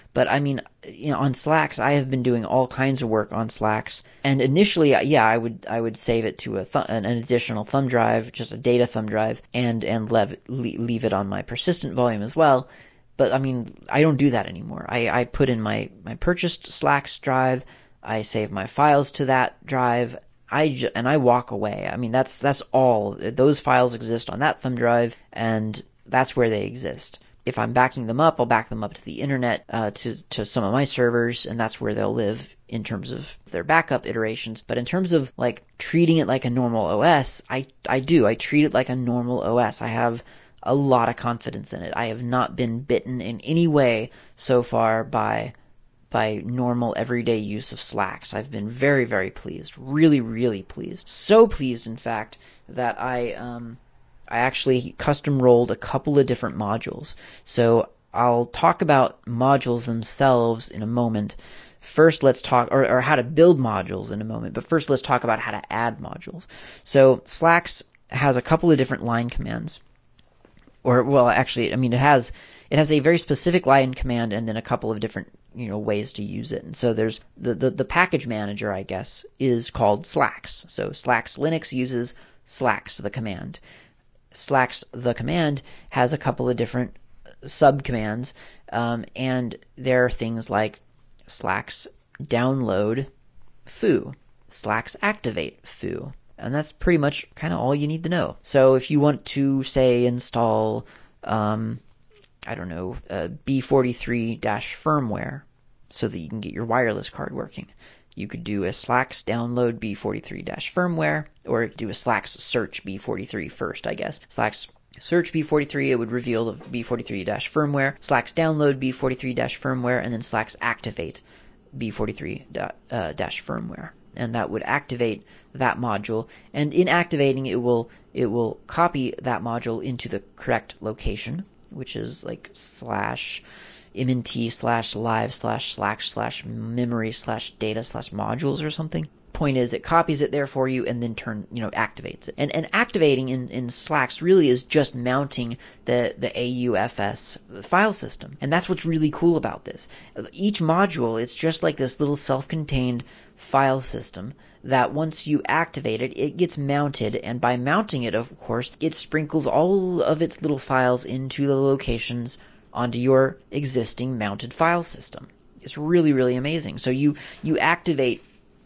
But I mean, you know, on Slacks, I have been doing all kinds of work on Slacks. And initially, yeah, I would I would save it to a th- an additional thumb drive, just a data thumb drive, and and leave leave it on my persistent volume as well. But I mean, I don't do that anymore. I, I put in my, my purchased Slacks drive. I save my files to that drive. I j- and I walk away. I mean, that's that's all. Those files exist on that thumb drive, and that's where they exist. If I'm backing them up, I'll back them up to the internet, uh, to to some of my servers, and that's where they'll live in terms of their backup iterations. But in terms of like treating it like a normal O S, I I do. I treat it like a normal O S. I have a lot of confidence in it. I have not been bitten in any way so far by by normal everyday use of Slacks. I've been very, very pleased. Really, really pleased. So pleased, in fact, that I um I actually custom rolled a couple of different modules. So I'll talk about modules themselves in a moment. First, let's talk, or, or how to build modules in a moment, but first let's talk about how to add modules. So Slacks has a couple of different line commands. Or, well, actually, I mean, it has it has a very specific line command and then a couple of different, you know, ways to use it. And so there's the, the, the package manager, I guess, is called Slacks. So Slacks Linux uses Slacks, the command. Slacks, the command, has a couple of different subcommands, um, and there are things like Slacks download foo, Slacks activate foo. And that's pretty much kind of all you need to know. So if you want to, say, install, um, I don't know, uh, B forty-three firmware so that you can get your wireless card working, you could do a Slacks download B forty-three firmware, or do a Slacks search B forty-three first, I guess. Slacks search B forty-three, it would reveal the B forty-three firmware. Slacks download B forty-three firmware, and then Slacks activate B forty-three firmware. And that would activate that module. And in activating, it will it will copy that module into the correct location, which is like slash mnt slash live slash slash slash memory slash data slash modules or something. Point is, it copies it there for you and then turn you know activates it. And and activating in, in Slacks really is just mounting the the A U F S file system. And that's what's really cool about this. Each module, it's just like this little self-contained file system that once you activate it, it gets mounted, and by mounting it, of course, it sprinkles all of its little files into the locations onto your existing mounted file system. It's really, really amazing. So you you activate,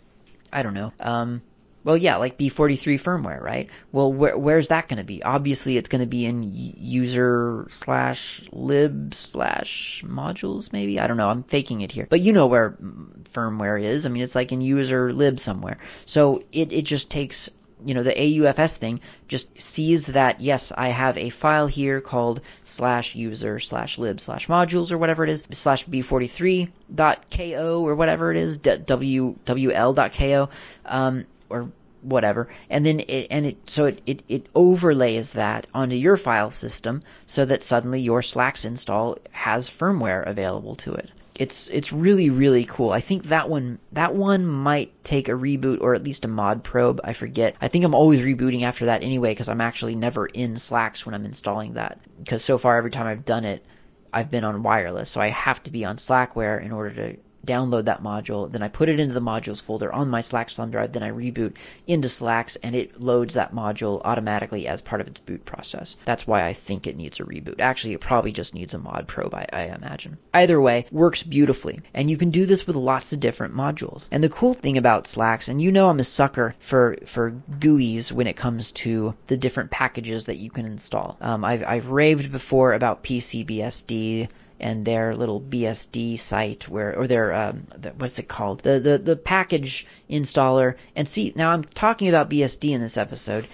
I don't know, um, well, yeah, like B forty-three firmware, right? Well, where, where's that going to be? Obviously, it's going to be in user slash lib slash modules, maybe? I don't know. I'm faking it here. But you know where firmware is. I mean, it's like in user lib somewhere. So it, it just takes, you know, the A U F S thing just sees that, yes, I have a file here called slash user slash lib slash modules or whatever it is, slash B forty-three dot ko or whatever it is, w, wl.ko, um, or whatever. And then it, and it, so it, it, it overlays that onto your file system so that suddenly your Slacks install has firmware available to it. It's it's really, really cool. I think that one that one might take a reboot or at least a mod probe. I forget. I think I'm always rebooting after that anyway because I'm actually never in Slacks when I'm installing that. Because so far every time I've done it, I've been on wireless. So I have to be on Slackware in order to download that module. Then I put it into the modules folder on my Slacks thumb drive. Then I reboot into Slacks and it loads that module automatically as part of its boot process. That's why I think it needs a reboot. Actually, it probably just needs a mod probe, I, I imagine. Either way, works beautifully. And you can do this with lots of different modules. And the cool thing about Slacks, and you know I'm a sucker for, for G U Is when it comes to the different packages that you can install. Um, I've, I've raved before about P C B S D and their little B S D site where, or their, um, the, what's it called? The, the, the package installer. And see, now I'm talking about B S D in this episode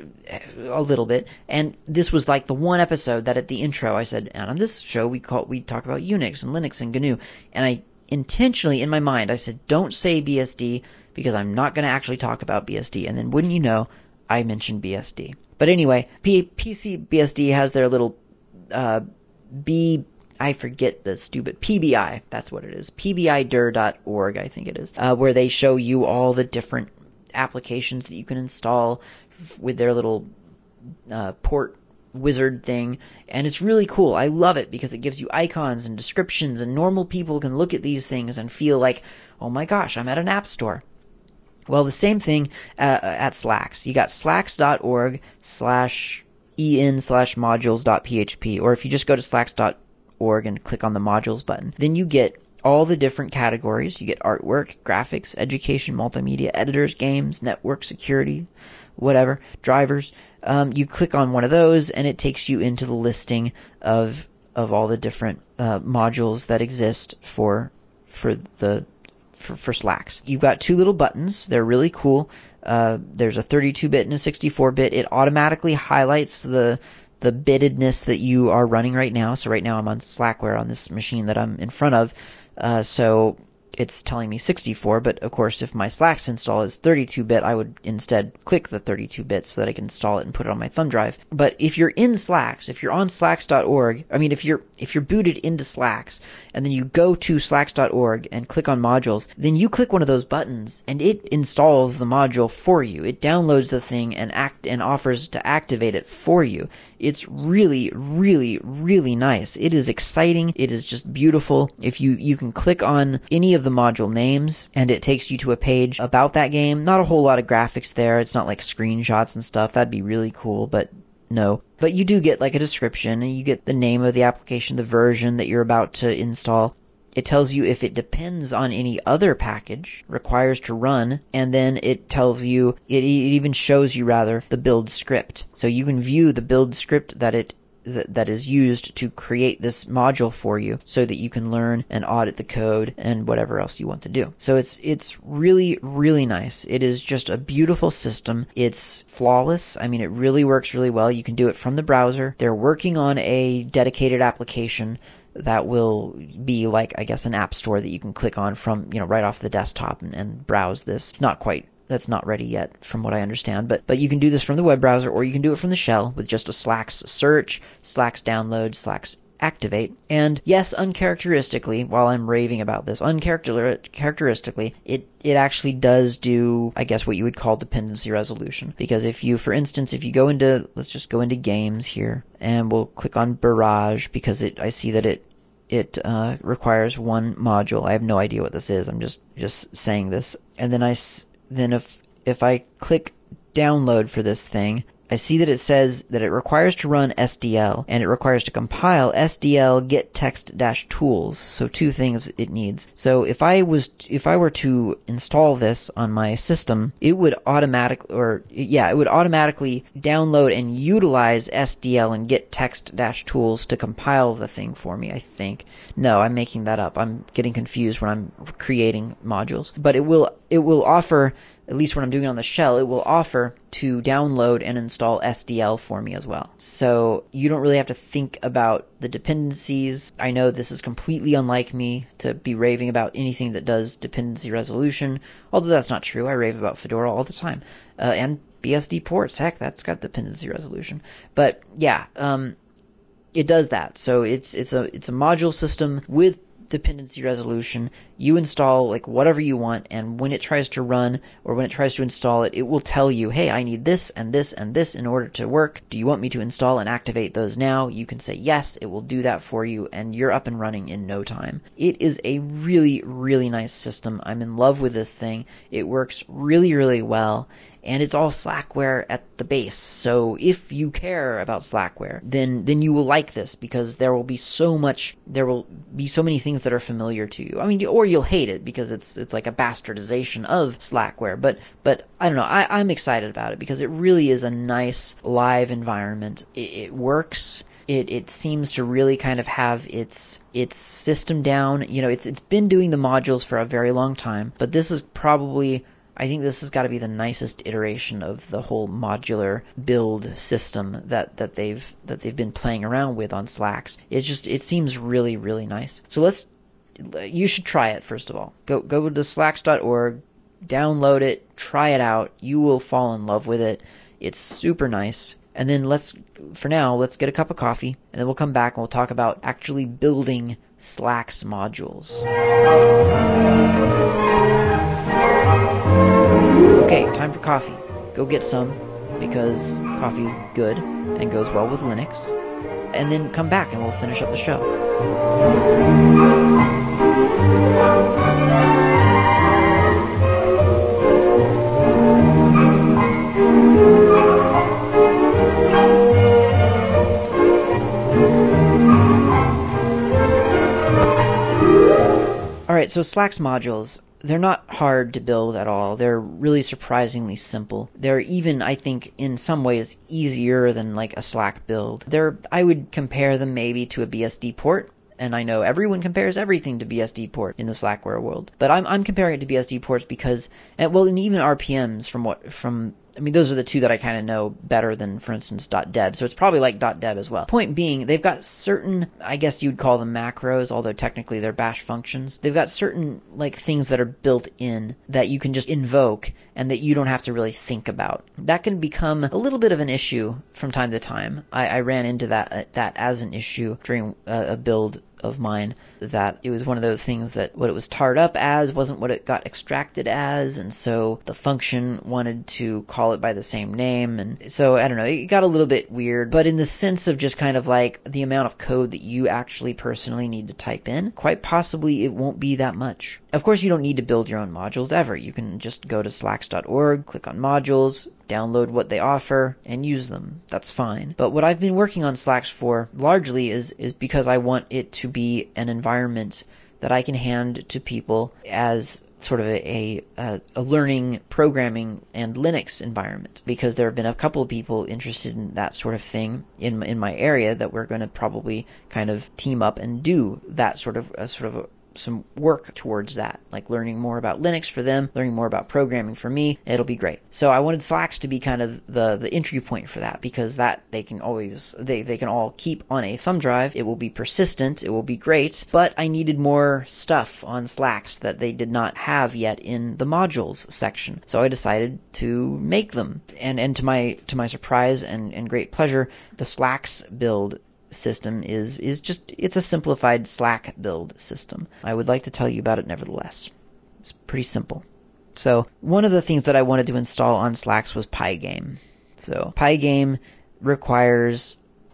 a little bit. And this was like the one episode that at the intro I said, and on this show we call, we talk about Unix and Linux and G N U. And I intentionally in my mind, I said, don't say B S D because I'm not going to actually talk about B S D. And then wouldn't you know, I mentioned B S D. But anyway, P- PCBSD has their little, uh, B, I forget the stupid, P B I, that's what it is, P B I D R dot org, I think it is, uh, where they show you all the different applications that you can install f- with their little uh, port wizard thing, and it's really cool. I love it because it gives you icons and descriptions, and normal people can look at these things and feel like, oh my gosh, I'm at an app store. Well, the same thing uh, at Slacks. You got slacks.org slash en slash modules.php, or if you just go to slacks.org and click on the modules button, then you get all the different categories. You get artwork, graphics, education, multimedia, editors, games, network, security, whatever, drivers. Um, you click on one of those, and it takes you into the listing of of all the different uh, modules that exist for for the for, for Slacks. You've got two little buttons. They're really cool. Uh, there's a thirty-two bit and a sixty-four bit. It automatically highlights the the bittedness that you are running right now. So right now I'm on Slackware on this machine that I'm in front of. Uh, so it's telling me sixty-four, but of course if my Slacks install is thirty-two bit, I would instead click the thirty-two bit so that I can install it and put it on my thumb drive. But if you're in Slacks, if you're on slacks dot org, I mean if you're if you're booted into Slacks and then you go to slacks dot org and click on modules, then you click one of those buttons and it installs the module for you. It downloads the thing and act and offers to activate it for you. It's really, really, really nice. It is exciting. It is just beautiful. If you, you can click on any of the module names and it takes you to a page about that game. Not a whole lot of graphics there. It's not like screenshots and stuff. That'd be really cool, but no. But you do get like a description and you get the name of the application, the version that you're about to install. It tells you if it depends on any other package, requires to run, and then it tells you, it, it even shows you rather, the build script. So you can view the build script that it that, that is used to create this module for you so that you can learn and audit the code and whatever else you want to do. So it's it's really, really nice. It is just a beautiful system. It's flawless. I mean, it really works really well. You can do it from the browser. They're working on a dedicated application that will be like, I guess, an app store that you can click on from, you know, right off the desktop and, and browse this. It's not quite, that's not ready yet from what I understand, but, but you can do this from the web browser or you can do it from the shell with just a Slacks search, Slacks download, Slacks activate. And yes, uncharacteristically, while I'm raving about this, uncharacteristically, it, it actually does do, I guess, what you would call dependency resolution. Because if you, for instance, if you go into, let's just go into games here, and we'll click on Barrage because it, I see that it, it uh, requires one module. I have no idea what this is. I'm just, just saying this. And then I, then if, if I click download for this thing, I see that it says that it requires to run S D L, and it requires to compile S D L get text dash tools. So two things it needs. So if I was, if I were to install this on my system, it would automatically, or yeah, it would automatically download and utilize S D L and get text dash tools to compile the thing for me, I think. No, I'm making that up. I'm getting confused when I'm creating modules. But it will, it will offer, at least when I'm doing it on the shell, it will offer to download and install S D L for me as well. So you don't really have to think about the dependencies. I know this is completely unlike me to be raving about anything that does dependency resolution, although that's not true. I rave about Fedora all the time. Uh, and B S D ports, heck, that's got dependency resolution. But yeah, um, it does that. So it's it's a it's a module system with dependency resolution. You install like whatever you want, and when it tries to run or when it tries to install it, it will tell you, hey, I need this and this and this in order to work. Do you want me to install and activate those now? You can say yes, it will do that for you, and you're up and running in no time. It is a really, really nice system. I'm in love with this thing. It works really, really well. And it's all Slackware at the base. So if you care about Slackware, then then you will like this because there will be so much, there will be so many things that are familiar to you. I mean, or you'll hate it because it's it's like a bastardization of Slackware. But but I don't know. I, I'm excited about it because it really is a nice live environment. It, it works. It it seems to really kind of have its its system down. You know, it's it's been doing the modules for a very long time, but this is probably, I think this has got to be the nicest iteration of the whole modular build system that, that they've that they've been playing around with on Slacks. It's just, it seems really, really nice. So let's, you should try it first of all. Go go to slacks dot org, download it, try it out. You will fall in love with it. It's super nice. And then let's, for now, let's get a cup of coffee, and then we'll come back and we'll talk about actually building Slacks modules. Okay, time for coffee. Go get some, because coffee is good, and goes well with Linux, and then come back and we'll finish up the show. Alright, so Slack's modules, they're not hard to build at all. They're really surprisingly simple. They're even, I think, in some ways easier than like a Slack build. They're, I would compare them maybe to a B S D port. And I know everyone compares everything to B S D port in the Slackware world. But I'm I'm comparing it to B S D ports because, and well, and even R P Ms from what, from, I mean, those are the two that I kind of know better than, for instance, .deb. So it's probably like .deb as well. Point being, they've got certain, I guess you'd call them macros, although technically they're bash functions. They've got certain, like, things that are built in that you can just invoke and that you don't have to really think about. That can become a little bit of an issue from time to time. I, I ran into that, uh, that as an issue during uh, a build of mine, that it was one of those things that what it was tarred up as wasn't what it got extracted as, and so the function wanted to call it by the same name, and so I don't know, it got a little bit weird. But in the sense of just kind of like the amount of code that you actually personally need to type in, quite possibly it won't be that much. Of course, you don't need to build your own modules ever. You can just go to slacks dot org, click on modules, download what they offer, and use them. That's fine. But what I've been working on Slacks for largely is is because I want it to be an environment that I can hand to people as sort of a, a, a learning, programming, and Linux environment. Because there have been a couple of people interested in that sort of thing in in my area that we're going to probably kind of team up and do that sort of a sort of a some work towards that, like learning more about Linux for them, learning more about programming for me. It'll be great. So I wanted Slacks to be kind of the the entry point for that, because that they can always they they can all keep on a thumb drive. It will be persistent, it will be great, but I needed more stuff on Slacks that they did not have yet in the modules section. So I decided to make them. And and to my to my surprise and, and great pleasure, the Slacks build system is is just, it's a simplified Slack build system. I would like to tell you about it nevertheless. It's pretty simple. So one of the things that I wanted to install on Slacks was Pygame. So Pygame requires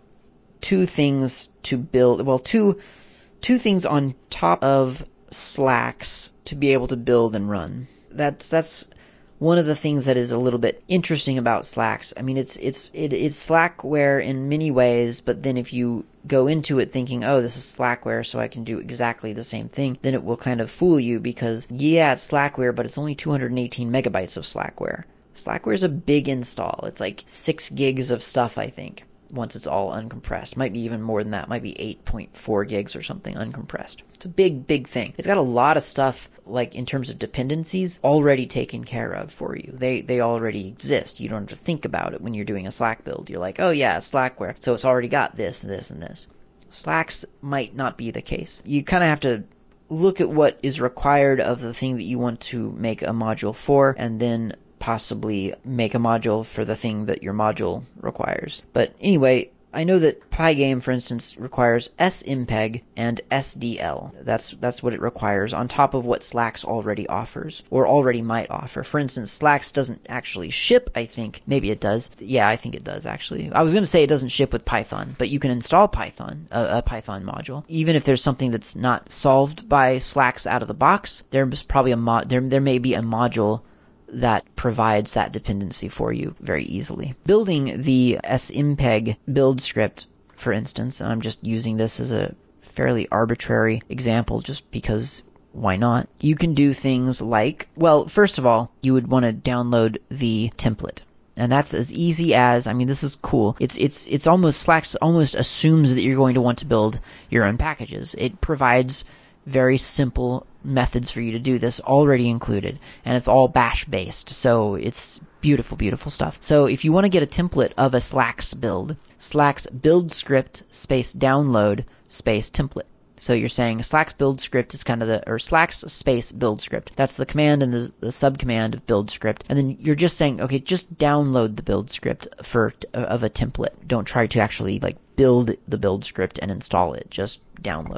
two things to build, well, two two things on top of Slacks to be able to build and run. That's that's one of the things that is a little bit interesting about Slacks. I mean, it's it's it, it's Slackware in many ways, but then if you go into it thinking, oh, this is Slackware, so I can do exactly the same thing, then it will kind of fool you, because yeah, it's Slackware, but it's only two hundred eighteen megabytes of Slackware. Slackware is a big install. It's like six gigs of stuff, I think, once it's all uncompressed. Might be even more than that. Might be eight point four gigs or something uncompressed. It's a big, big thing. It's got a lot of stuff, like in terms of dependencies, already taken care of for you. They they already exist. You don't have to think about it when you're doing a Slack build. You're like, oh yeah, it's Slackware, so it's already got this, this, and this. Slacks might not be the case. You kind of have to look at what is required of the thing that you want to make a module for, and then possibly make a module for the thing that your module requires. But anyway, I know that Pygame, for instance, requires S M P E G and S D L. That's that's what it requires on top of what Slacks already offers, or already might offer. For instance, Slacks doesn't actually ship, I think. Maybe it does. Yeah, I think it does, actually. I was going to say it doesn't ship with Python, but you can install Python, a, a Python module. Even if there's something that's not solved by Slacks out of the box, there's probably a mod, there, there may be a module that provides that dependency for you very easily. Building the S M P E G build script, for instance, and I'm just using this as a fairly arbitrary example just because why not? You can do things like, well, first of all, you would want to download the template. And that's as easy as, I mean, this is cool. It's it's it's almost, Slacks almost assumes that you're going to want to build your own packages. It provides very simple methods for you to do this already included, and it's all bash based, so it's beautiful, beautiful stuff. So if you want to get a template of a Slacks build, Slacks build script space download space template. So you're saying Slacks build script is kind of the, or Slacks space build script. That's the command and the, the subcommand of build script. And then you're just saying, okay, just download the build script for of a template. Don't try to actually like build the build script and install it. Just download it.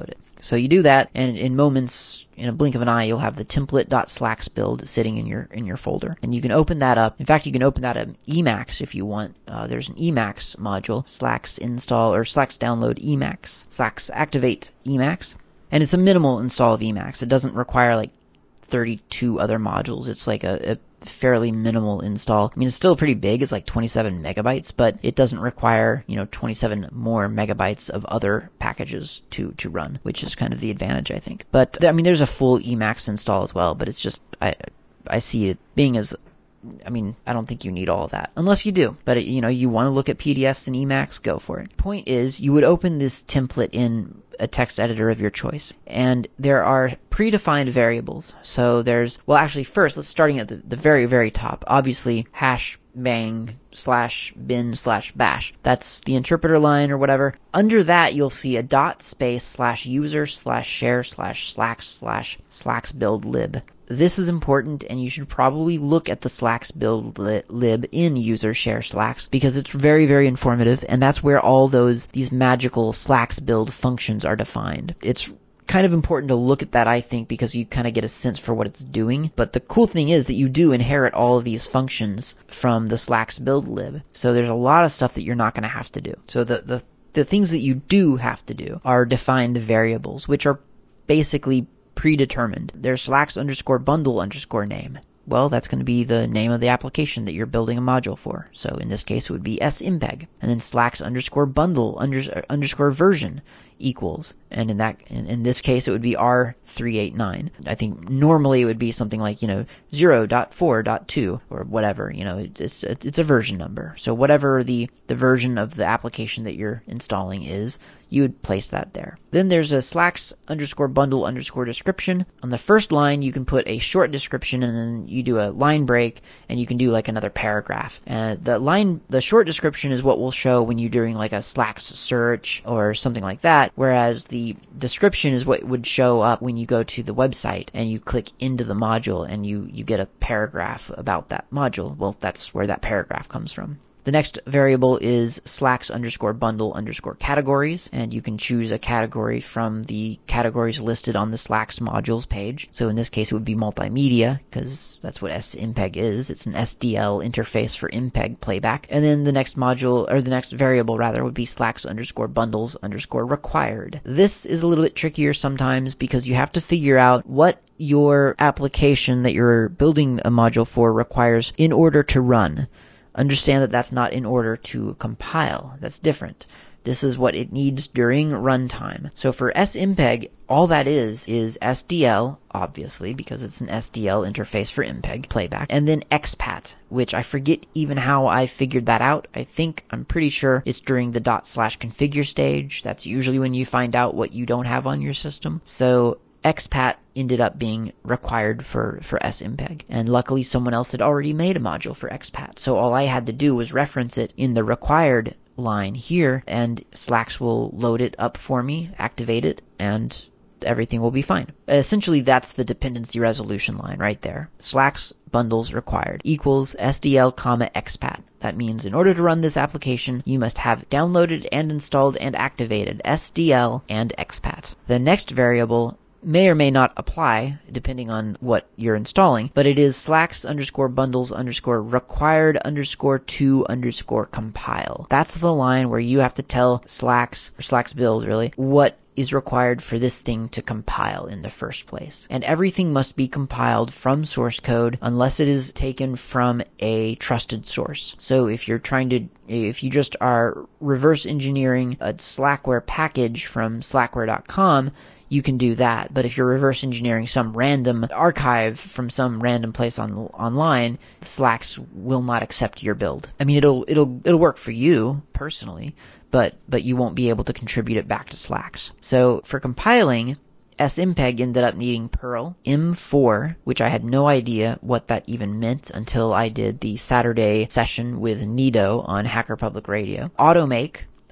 So you do that, and in moments, in a blink of an eye, you'll have the template.slacks build sitting in your in your folder. And you can open that up. In fact, you can open that in Emacs if you want. Uh, there's an Emacs module, Slacks install, or Slacks download Emacs, Slacks activate Emacs. And it's a minimal install of Emacs. It doesn't require like thirty-two other modules. It's like a, a fairly minimal install. I mean, it's still pretty big. It's like twenty-seven megabytes, but it doesn't require, you know, twenty-seven more megabytes of other packages to, to run, which is kind of the advantage, I think. But, I mean, there's a full Emacs install as well, but it's just, I, I see it being as, I mean, I don't think you need all of that, unless you do. But, you know, you want to look at P D Fs and Emacs, go for it. Point is, you would open this template in a text editor of your choice, and there are predefined variables. So there's, well, actually, first, let's starting at the, the very, very top. Obviously, hash bang slash bin slash bash. That's the interpreter line or whatever. Under that, you'll see a dot space slash user slash share slash slacks slash slacks build lib. This is important, and you should probably look at the slacks build lib in user share slacks, because it's very, very informative, and that's where all those, these magical slacks build functions are defined. It's kind of important to look at that, I think, because you kind of get a sense for what it's doing. But the cool thing is that you do inherit all of these functions from the slacks build lib. So there's a lot of stuff that you're not going to have to do. So the, the, the things that you do have to do are define the variables, which are basically predetermined. There's slacks underscore bundle underscore name. Well, that's going to be the name of the application that you're building a module for. So in this case, it would be simpeg. And then slacks underscore bundle under, underscore version equals. And in that, in, in this case, it would be R three eighty-nine. I think normally it would be something like, you know, zero point four point two or whatever. You know, it's it's a version number. So whatever the, the version of the application that you're installing is, you would place that there. Then there's a slacks underscore bundle underscore description. On the first line, you can put a short description, and then you do a line break, and you can do like another paragraph. And the line, the short description is what will show when you're doing like a Slacks search or something like that, whereas the description is what would show up when you go to the website and you click into the module and you, you get a paragraph about that module. Well, that's where that paragraph comes from. The next variable is slacks underscore bundle underscore categories, and you can choose a category from the categories listed on the Slacks modules page. So in this case, it would be multimedia, because that's what simpeg is. It's an S D L interface for impeg playback. And then the next module, or the next variable rather, would be slacks underscore bundles underscore required. This is a little bit trickier sometimes because you have to figure out what your application that you're building a module for requires in order to run. Understand that that's not in order to compile. That's different. This is what it needs during runtime. So for simpeg, all that is is S D L, obviously, because it's an S D L interface for impeg playback, and then expat, which I forget even how I figured that out. I think, I'm pretty sure it's during the dot slash configure stage. That's usually when you find out what you don't have on your system. So expat ended up being required for, for simpeg. And luckily someone else had already made a module for expat. So all I had to do was reference it in the required line here, and Slacks will load it up for me, activate it, and everything will be fine. Essentially, that's the dependency resolution line right there. Slacks bundles required equals S D L comma expat. That means in order to run this application, you must have downloaded and installed and activated S D L and expat. The next variable may or may not apply, depending on what you're installing, but it is slacks underscore bundles underscore required underscore to underscore compile. That's the line where you have to tell Slacks, or Slacks build really, what is required for this thing to compile in the first place. And everything must be compiled from source code unless it is taken from a trusted source. So if you're trying to, if you just are reverse engineering a Slackware package from slackware dot com, you can do that. But if you're reverse engineering some random archive from some random place on online, Slacks will not accept your build. I mean, it'll it'll it'll work for you personally, but but you won't be able to contribute it back to Slacks. So for compiling, simpeg ended up needing Perl M four, which I had no idea what that even meant until I did the Saturday session with Nido on Hacker Public Radio. Automake,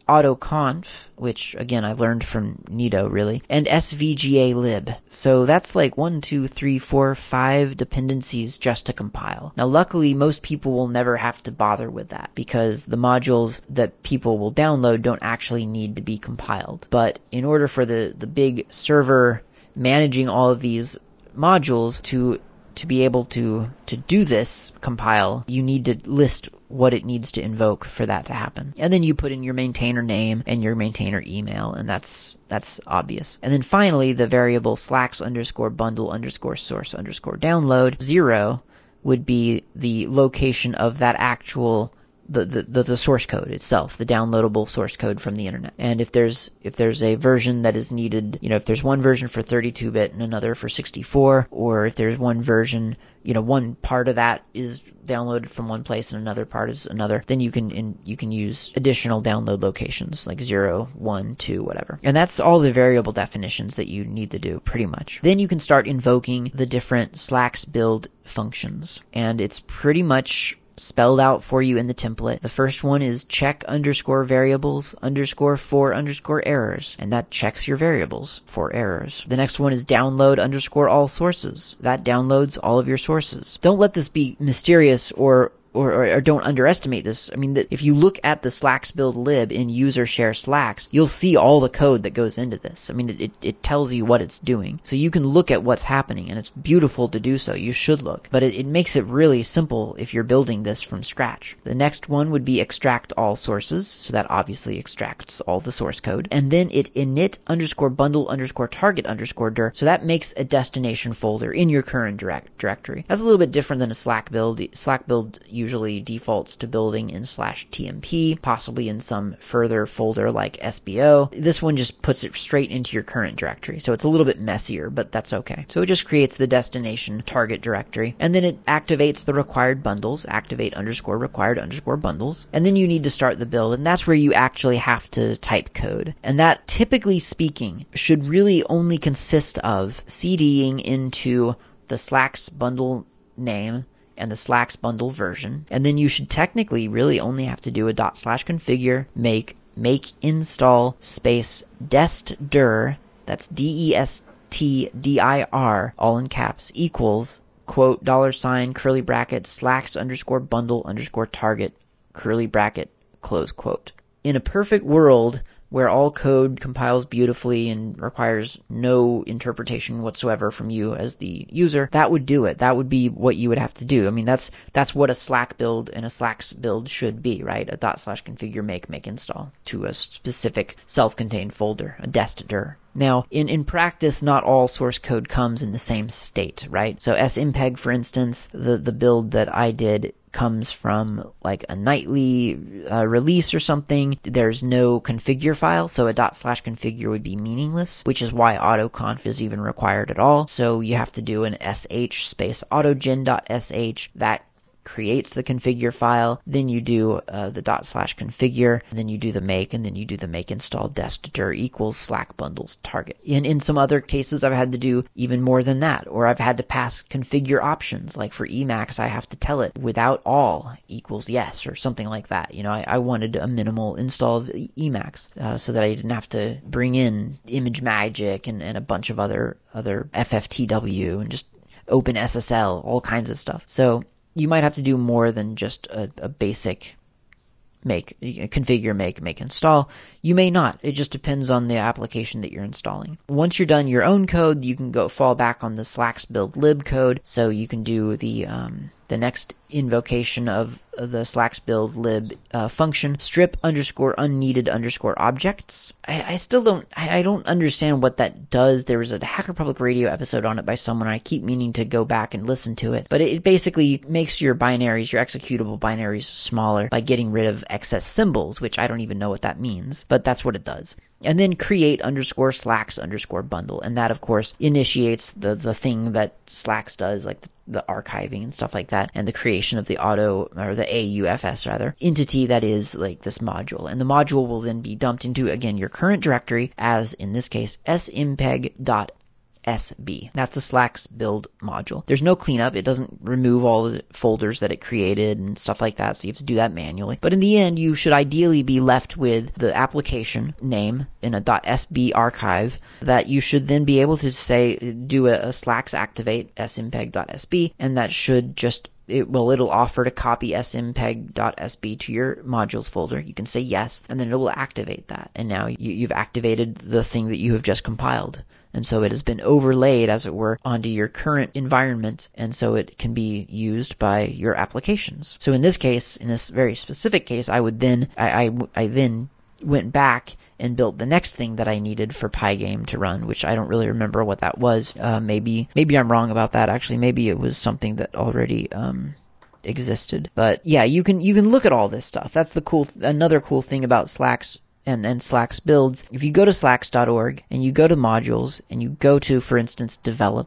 autoconf, which again I learned from Nito really, and svgalib. So that's like one, two, three, four, five dependencies just to compile. Now luckily most people will never have to bother with that because the modules that people will download don't actually need to be compiled. But in order for the, the big server managing all of these modules to to be able to to do this compile, you need to list what it needs to invoke for that to happen. And then you put in your maintainer name and your maintainer email, and that's that's obvious. And then finally, the variable slacks underscore bundle underscore source underscore download zero would be the location of that actual The, the, the source code itself, the downloadable source code from the internet. And if there's if there's a version that is needed, you know, if there's one version for thirty-two bit and another for sixty-four, or if there's one version, you know, one part of that is downloaded from one place and another part is another, then you can in, you can use additional download locations like zero, one, two, whatever. And that's all the variable definitions that you need to do pretty much. Then you can start invoking the different Slacks build functions. And it's pretty much spelled out for you in the template. The first one is check underscore variables underscore for underscore errors, and that checks your variables for errors. The next one is download underscore all sources. That downloads all of your sources. Don't let this be mysterious or Or, or, or don't underestimate this. I mean, the, if you look at the slacks build lib in user share slacks, you'll see all the code that goes into this. I mean, it, it, it tells you what it's doing. So you can look at what's happening, and it's beautiful to do so. You should look. But it, it makes it really simple if you're building this from scratch. The next one would be extract all sources. So that obviously extracts all the source code. And then it init underscore bundle underscore target underscore dir. So that makes a destination folder in your current direct directory. That's a little bit different than a Slack build. Slack build usually defaults to building in slash tmp, possibly in some further folder like S B O. This one just puts it straight into your current directory. So it's a little bit messier, but that's okay. So it just creates the destination target directory, and then it activates the required bundles, activate underscore required underscore bundles, and then you need to start the build, and that's where you actually have to type code. And that, typically speaking, should really only consist of CDing into the Slacks bundle name and the Slacks bundle version. And then you should technically really only have to do a dot slash configure make make install space destdir, that's D E S T D I R, all in caps, equals quote dollar sign curly bracket slacks underscore bundle underscore target curly bracket close quote. In a perfect world where all code compiles beautifully and requires no interpretation whatsoever from you as the user, that would do it. That would be what you would have to do. I mean, that's that's what a Slack build and a Slacks build should be, right? A dot slash configure make make install to a specific self-contained folder, a destdir. Now, in, in practice, not all source code comes in the same state, right? So simpeg, for instance, the, the build that I did comes from like a nightly uh, release or something. There's no configure file, so a dot slash configure would be meaningless, which is why autoconf is even required at all. So you have to do an sh space autogen.sh that creates the configure file, then you do uh, the dot slash configure, and then you do the make, and then you do the make install destdir equals slack bundles target. In in some other cases, I've had to do even more than that, or I've had to pass configure options. Like for Emacs, I have to tell it without all equals yes, or something like that. You know, I, I wanted a minimal install of Emacs uh, so that I didn't have to bring in ImageMagick and, and a bunch of other other F F T W and just OpenSSL, all kinds of stuff. So you might have to do more than just a, a basic make, configure, make, make, install. You may not. It just depends on the application that you're installing. Once you're done your own code, you can go fall back on the slacks build lib code. So you can do the um, the next invocation of the slacks build lib uh, function, strip underscore unneeded underscore objects. I, I still don't, I, I don't understand what that does. There was a Hacker Public Radio episode on it by someone. I keep meaning to go back and listen to it, but it, it basically makes your binaries, your executable binaries, smaller by getting rid of excess symbols, which I don't even know what that means, but that's what it does. And then create underscore slacks underscore bundle, and that of course initiates the the thing that Slacks does, like the, the archiving and stuff like that, and the creation of the auto, or the A U F S rather, entity that is like this module. And the module will then be dumped into, again, your current directory as, in this case, simpeg.sh .sb. That's the Slacks build module. There's no cleanup. It doesn't remove all the folders that it created and stuff like that, so you have to do that manually. But in the end, you should ideally be left with the application name in a .sb archive that you should then be able to say, do a, a Slacks activate simpeg.sb, and that should just It, well, it'll offer to copy simpeg.sb to your modules folder. You can say yes, and then it will activate that. And now you, you've activated the thing that you have just compiled. And so it has been overlaid, as it were, onto your current environment, and so it can be used by your applications. So in this case, in this very specific case, I would then, I, I, I then went back and built the next thing that I needed for Pygame to run, which I don't really remember what that was. Uh, maybe maybe I'm wrong about that. Actually, maybe it was something that already um, existed. But yeah, you can you can look at all this stuff. That's the cool another cool thing about Slacks and, and Slacks builds. If you go to slacks dot org and you go to modules and you go to, for instance, develop,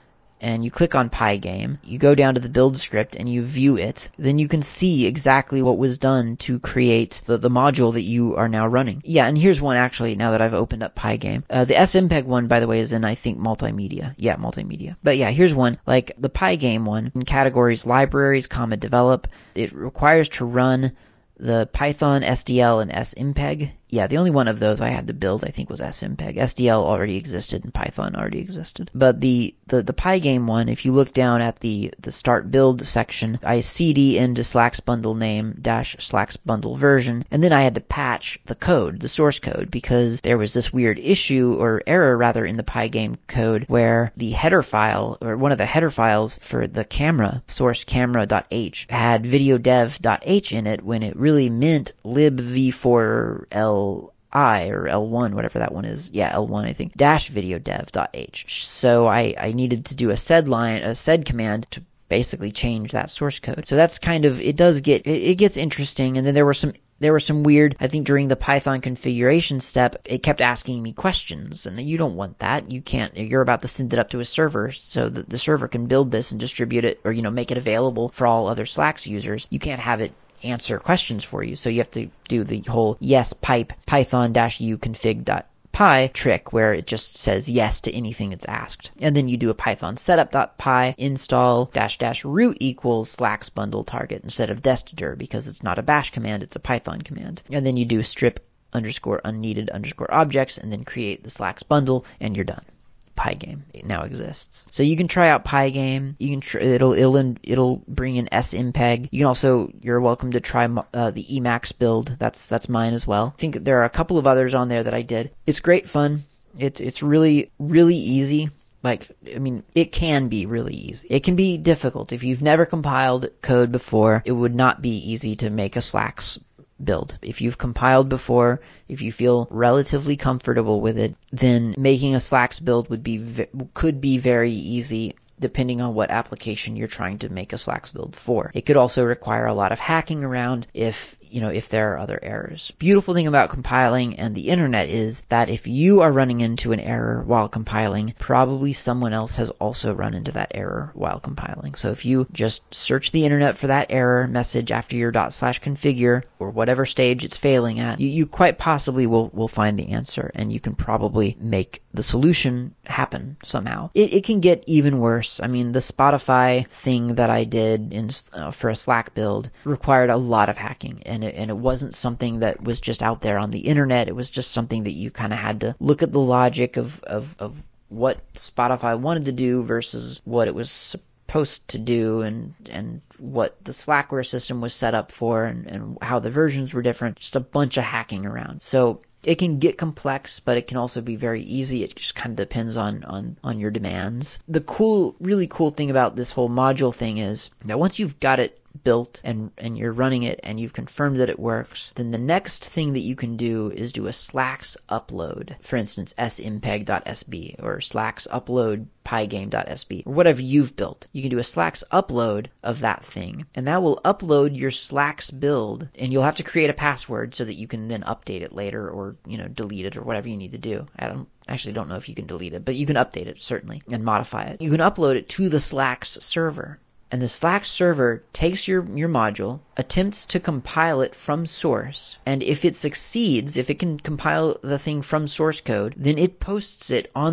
and you click on Pygame, you go down to the build script and you view it, then you can see exactly what was done to create the, the module that you are now running. Yeah, and here's one actually, now that I've opened up Pygame. Uh, the simpeg one, by the way, is in, I think, multimedia. Yeah, multimedia. But yeah, here's one, like the Pygame one, in categories libraries, comma, develop. It requires to run the Python, S D L, and simpeg. Yeah, the only one of those I had to build, I think, was simpeg. S D L already existed and Python already existed. But the, the, the Pygame one, if you look down at the, the start build section, I C D into Slacks bundle name dash Slacks bundle version, and then I had to patch the code, the source code, because there was this weird issue, or error rather, in the Pygame code where the header file, or one of the header files for the camera, source camera.h, had videodev.h in it when it really meant lib v four l I or L one, whatever that one is. Yeah, L one, I think. Dash videodev.h. So I, I needed to do a sed line, a sed command to basically change that source code. So that's kind of, it does get, it, it gets interesting. And then there were some, there were some weird, I think during the Python configuration step, it kept asking me questions. And you don't want that. You can't, you're about to send it up to a server so that the server can build this and distribute it, or, you know, make it available for all other Slacks users. You can't have it answer questions for you. So you have to do the whole yes pipe python-u config.py trick where it just says yes to anything it's asked. And then you do a python setup.py install dash dash root equals Slacks bundle target instead of destdir, because it's not a bash command, it's a Python command. And then you do strip underscore unneeded underscore objects and then create the Slacks bundle and you're done. Pygame. It now exists. So you can try out Pygame. You can tr- it'll it'll it'll bring in simpeg. You can also, you're welcome to try uh, the Emacs build. That's that's mine as well. I think there are a couple of others on there that I did. It's great fun. It's it's really really easy. Like, I mean, it can be really easy. It can be difficult. If you've never compiled code before, it would not be easy to make a Slacks build. If you've compiled before, if you feel relatively comfortable with it, then making a Slacks build would be could be very easy, depending on what application you're trying to make a Slacks build for. It could also require a lot of hacking around if, you know, if there are other errors. Beautiful thing about compiling and the internet is that if you are running into an error while compiling, probably someone else has also run into that error while compiling. So if you just search the internet for that error message after your dot slash configure or whatever stage it's failing at, you, you quite possibly will, will find the answer, and you can probably make the solution happen somehow. It, it can get even worse. I mean, the Spotify thing that I did in, uh, for a Slack build required a lot of hacking, and it, and it wasn't something that was just out there on the internet. It was just something that you kind of had to look at the logic of, of, of what Spotify wanted to do versus what it was supposed to do, and and what the Slackware system was set up for, and, and how the versions were different. Just a bunch of hacking around. So it can get complex, but it can also be very easy. It just kind of depends on, on, on your demands. The cool, really cool thing about this whole module thing is that once you've got it built and, and you're running it and you've confirmed that it works, then the next thing that you can do is do a Slacks upload. For instance, simpeg.sb or Slacks upload pygame.sb or whatever you've built. You can do a Slacks upload of that thing, and that will upload your Slacks build, and you'll have to create a password so that you can then update it later, or, you know, delete it or whatever you need to do. I don't actually don't know if you can delete it, but you can update it certainly and modify it. You can upload it to the Slacks server. And the Slacks server takes your, your module, attempts to compile it from source, and if it succeeds, if it can compile the thing from source code, then it posts it on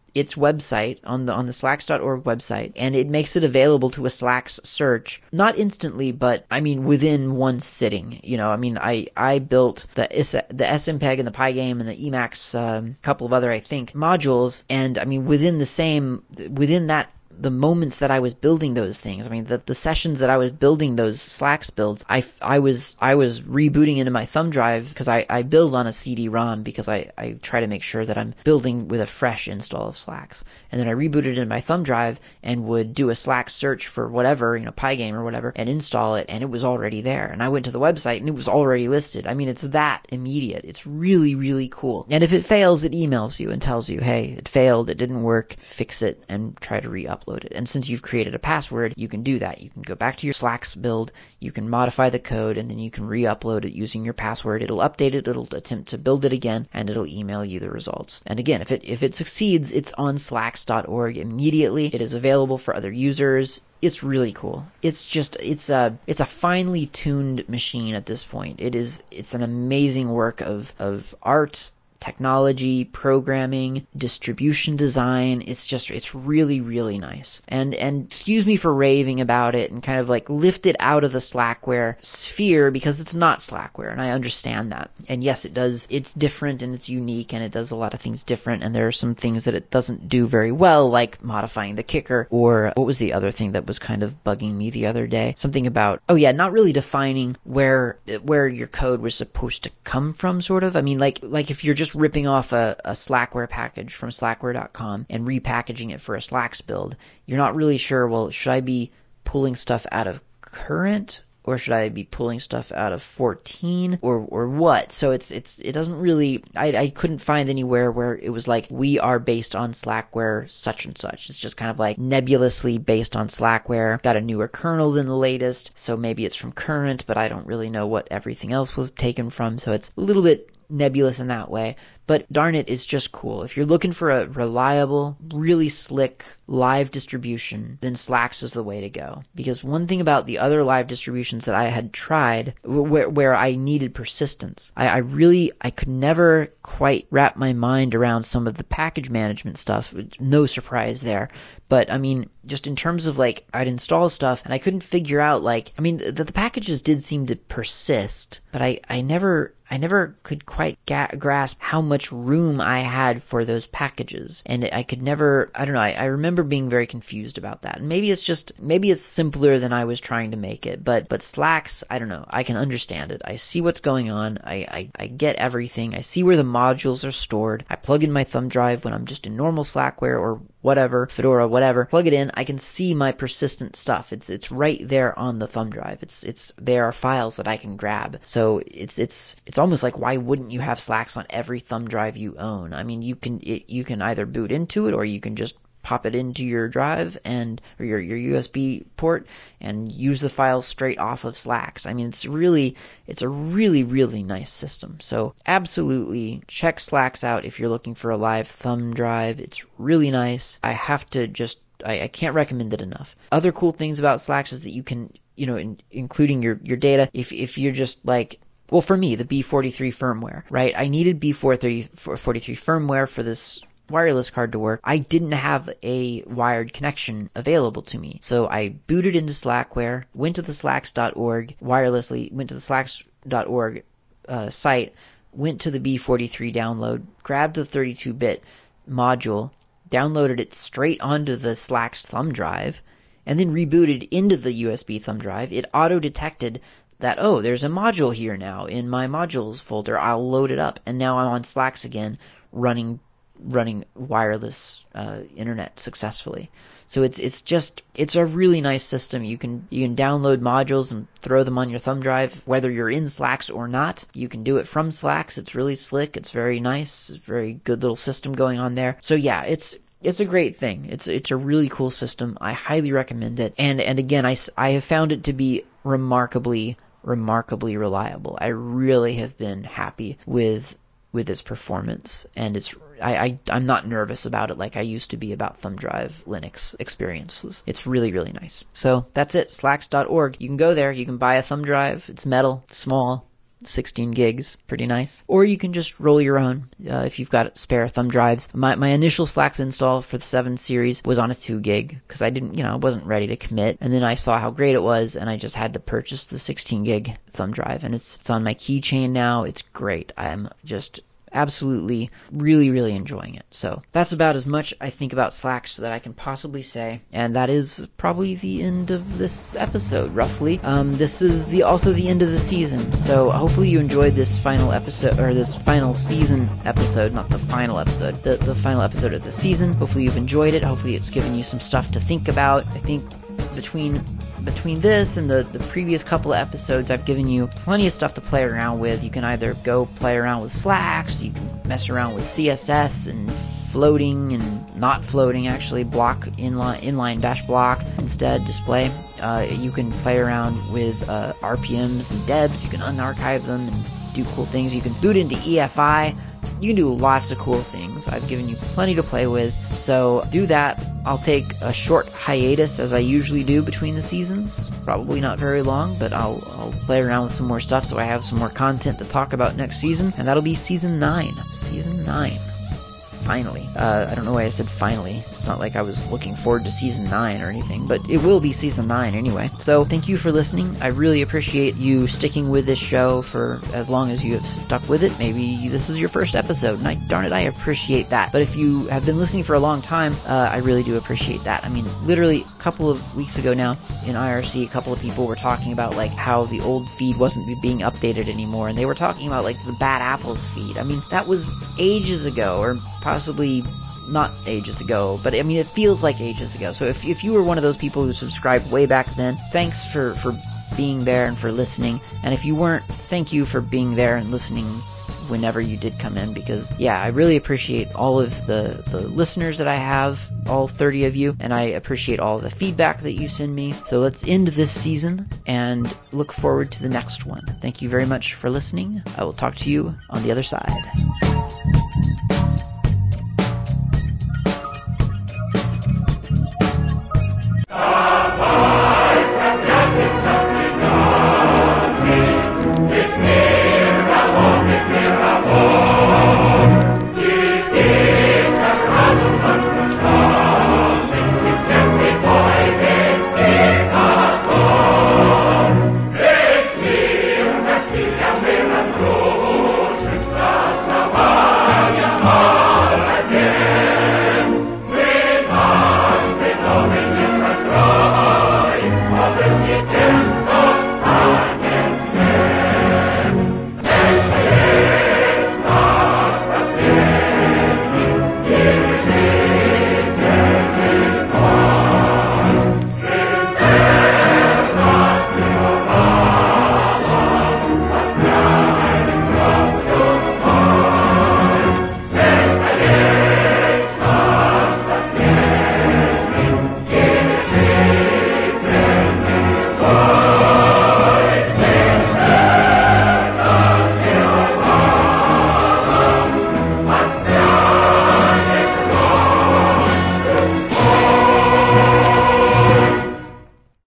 its website on the on the slacks dot org website, and it makes it available to a Slacks search, not instantly, but I mean within one sitting. You know, I mean I I built the the S M P E G and the Pygame and the Emacs, um, couple of other I think modules, and I mean within the same within that the moments that I was building those things, I mean, the, the sessions that I was building those Slacks builds, I, I was I was rebooting into my thumb drive because I, I build on a C D ROM because I, I try to make sure that I'm building with a fresh install of Slacks. And then I rebooted into my thumb drive and would do a Slacks search for whatever, you know, Pygame or whatever, and install it, and it was already there. And I went to the website and it was already listed. I mean, it's that immediate. It's really, really cool. And if it fails, it emails you and tells you, hey, it failed, it didn't work, fix it, and try to re-upload it. And since you've created a password, you can do that. You can go back to your Slacks build, you can modify the code, and then you can re-upload it using your password. It'll update it, it'll attempt to build it again, and it'll email you the results. And again, if it if it succeeds, it's on slacks dot org immediately. It is available for other users. It's really cool. It's just it's a it's a finely tuned machine at this point. It is it's an amazing work of of art, technology, programming, distribution design. It's just, it's really, really nice. And, and excuse me for raving about it and kind of like lift it out of the Slackware sphere because it's not Slackware, and I understand that. And yes, it does, it's different and it's unique and it does a lot of things different, and there are some things that it doesn't do very well, like modifying the kicker, or what was the other thing that was kind of bugging me the other day? Something about, oh yeah, not really defining where, where your code was supposed to come from, sort of. I mean, like, like if you're just ripping off a, a Slackware package from slackware dot com and repackaging it for a Slacks build, you're not really sure, well, should I be pulling stuff out of current, or should I be pulling stuff out of fourteen, or or what? So it's it's it doesn't really, I, I couldn't find anywhere where it was like, we are based on Slackware such and such. It's just kind of like nebulously based on Slackware, got a newer kernel than the latest, so maybe it's from current, but I don't really know what everything else was taken from, so it's a little bit nebulous in that way. But darn it, it's just cool. If you're looking for a reliable, really slick live distribution, then Slacks is the way to go. Because one thing about the other live distributions that I had tried, where, where I needed persistence, I, I really, I could never quite wrap my mind around some of the package management stuff. No surprise there. But I mean, just in terms of like, I'd install stuff and I couldn't figure out like, I mean, the, the packages did seem to persist, but I, I never, I never could quite ga- grasp how much room I had for those packages. And I could never, I don't know, I, I remember being very confused about that. And maybe it's just, maybe it's simpler than I was trying to make it. But, but Slacks, I don't know, I can understand it. I see what's going on. I, I, I get everything. I see where the modules are stored. I plug in my thumb drive when I'm just in normal Slackware or whatever, Fedora, whatever, plug it in, I can see my persistent stuff. It's it's right there on the thumb drive. It's it's there are files that I can grab. So it's it's it's almost like, why wouldn't you have Slacks on every thumb drive you own? I mean, you can it, you can either boot into it, or you can just pop it into your drive and or your your U S B port and use the files straight off of Slacks. I mean, it's really it's a really really nice system. So absolutely check Slacks out if you're looking for a live thumb drive. It's really nice. I have to just I, I can't recommend it enough. Other cool things about Slacks is that you can, you know, in, including your your data, if if you're just like, well, for me, the B forty-three firmware, right? I needed B forty-three firmware for this wireless card to work. I didn't have a wired connection available to me. So I booted into Slackware, went to the slacks dot org wirelessly, went to the slacks dot org uh, site, went to the B forty-three download, grabbed the thirty-two bit module, downloaded it straight onto the Slacks thumb drive, and then rebooted into the U S B thumb drive. It auto-detected that, oh, there's a module here now in my modules folder. I'll load it up. And now I'm on Slacks again, running running wireless uh, internet successfully. So it's it's just it's a really nice system. You can you can download modules and throw them on your thumb drive, whether you're in Slacks or not. You can do it from Slacks. It's really slick. It's very nice. It's a very good little system going on there. So yeah, it's it's a great thing. It's it's a really cool system. I highly recommend it. And and again, I, I have found it to be remarkably remarkably reliable. I really have been happy with with its performance, and it's I, I I'm not nervous about it like I used to be about thumb drive Linux experiences. It's really really nice. So that's it, slacks dot org. You can go there, you can buy a thumb drive. It's metal, it's small, sixteen gigs, pretty nice. Or you can just roll your own uh, if you've got spare thumb drives. My my initial Slacks install for the seven series was on a two gig because I didn't, you know, I wasn't ready to commit. And then I saw how great it was, and I just had to purchase the sixteen gig thumb drive, and it's it's on my keychain now. It's great. I'm just absolutely really really enjoying it. So that's about as much I think about Slacks that I can possibly say, and that is probably the end of this episode roughly. Um, this is the also the end of the season, so hopefully you enjoyed this final episode, or this final season episode, not the final episode, the, the final episode of the season. Hopefully you've enjoyed it. Hopefully it's given you some stuff to think about. I think between between this and the, the previous couple of episodes, I've given you plenty of stuff to play around with. You can either go play around with Slacks, you can mess around with C S S and floating and not floating, actually block inline inline dash block instead display. Uh, you can play around with uh, R P Ms and debs. You can unarchive them and do cool things. You can boot into E F I. You can do lots of cool things. I've given you plenty to play with, so do that. I'll take a short hiatus, as I usually do between the seasons. Probably not very long, but I'll, I'll play around with some more stuff so I have some more content to talk about next season, and that'll be Season nine. Season nine. Finally. Uh, I don't know why I said finally. It's not like I was looking forward to Season nine or anything, but it will be Season nine anyway. So thank you for listening. I really appreciate you sticking with this show for as long as you have stuck with it. Maybe this is your first episode, and I, darn it, I appreciate that. But if you have been listening for a long time, uh, I really do appreciate that. I mean, literally a couple of weeks ago now in I R C, a couple of people were talking about like how the old feed wasn't being updated anymore, and they were talking about like the Bad Apples feed. I mean, that was ages ago, or possibly not ages ago, but I mean it feels like ages ago. So if if you were one of those people who subscribed way back then, thanks for for being there and for listening. And if you weren't, thank you for being there and listening whenever you did come in, because yeah, I really appreciate all of the the listeners that I have, all thirty of you, and I appreciate all the feedback that you send me. So let's end this season and look forward to the next one. Thank you very much for listening. I will talk to you on the other side.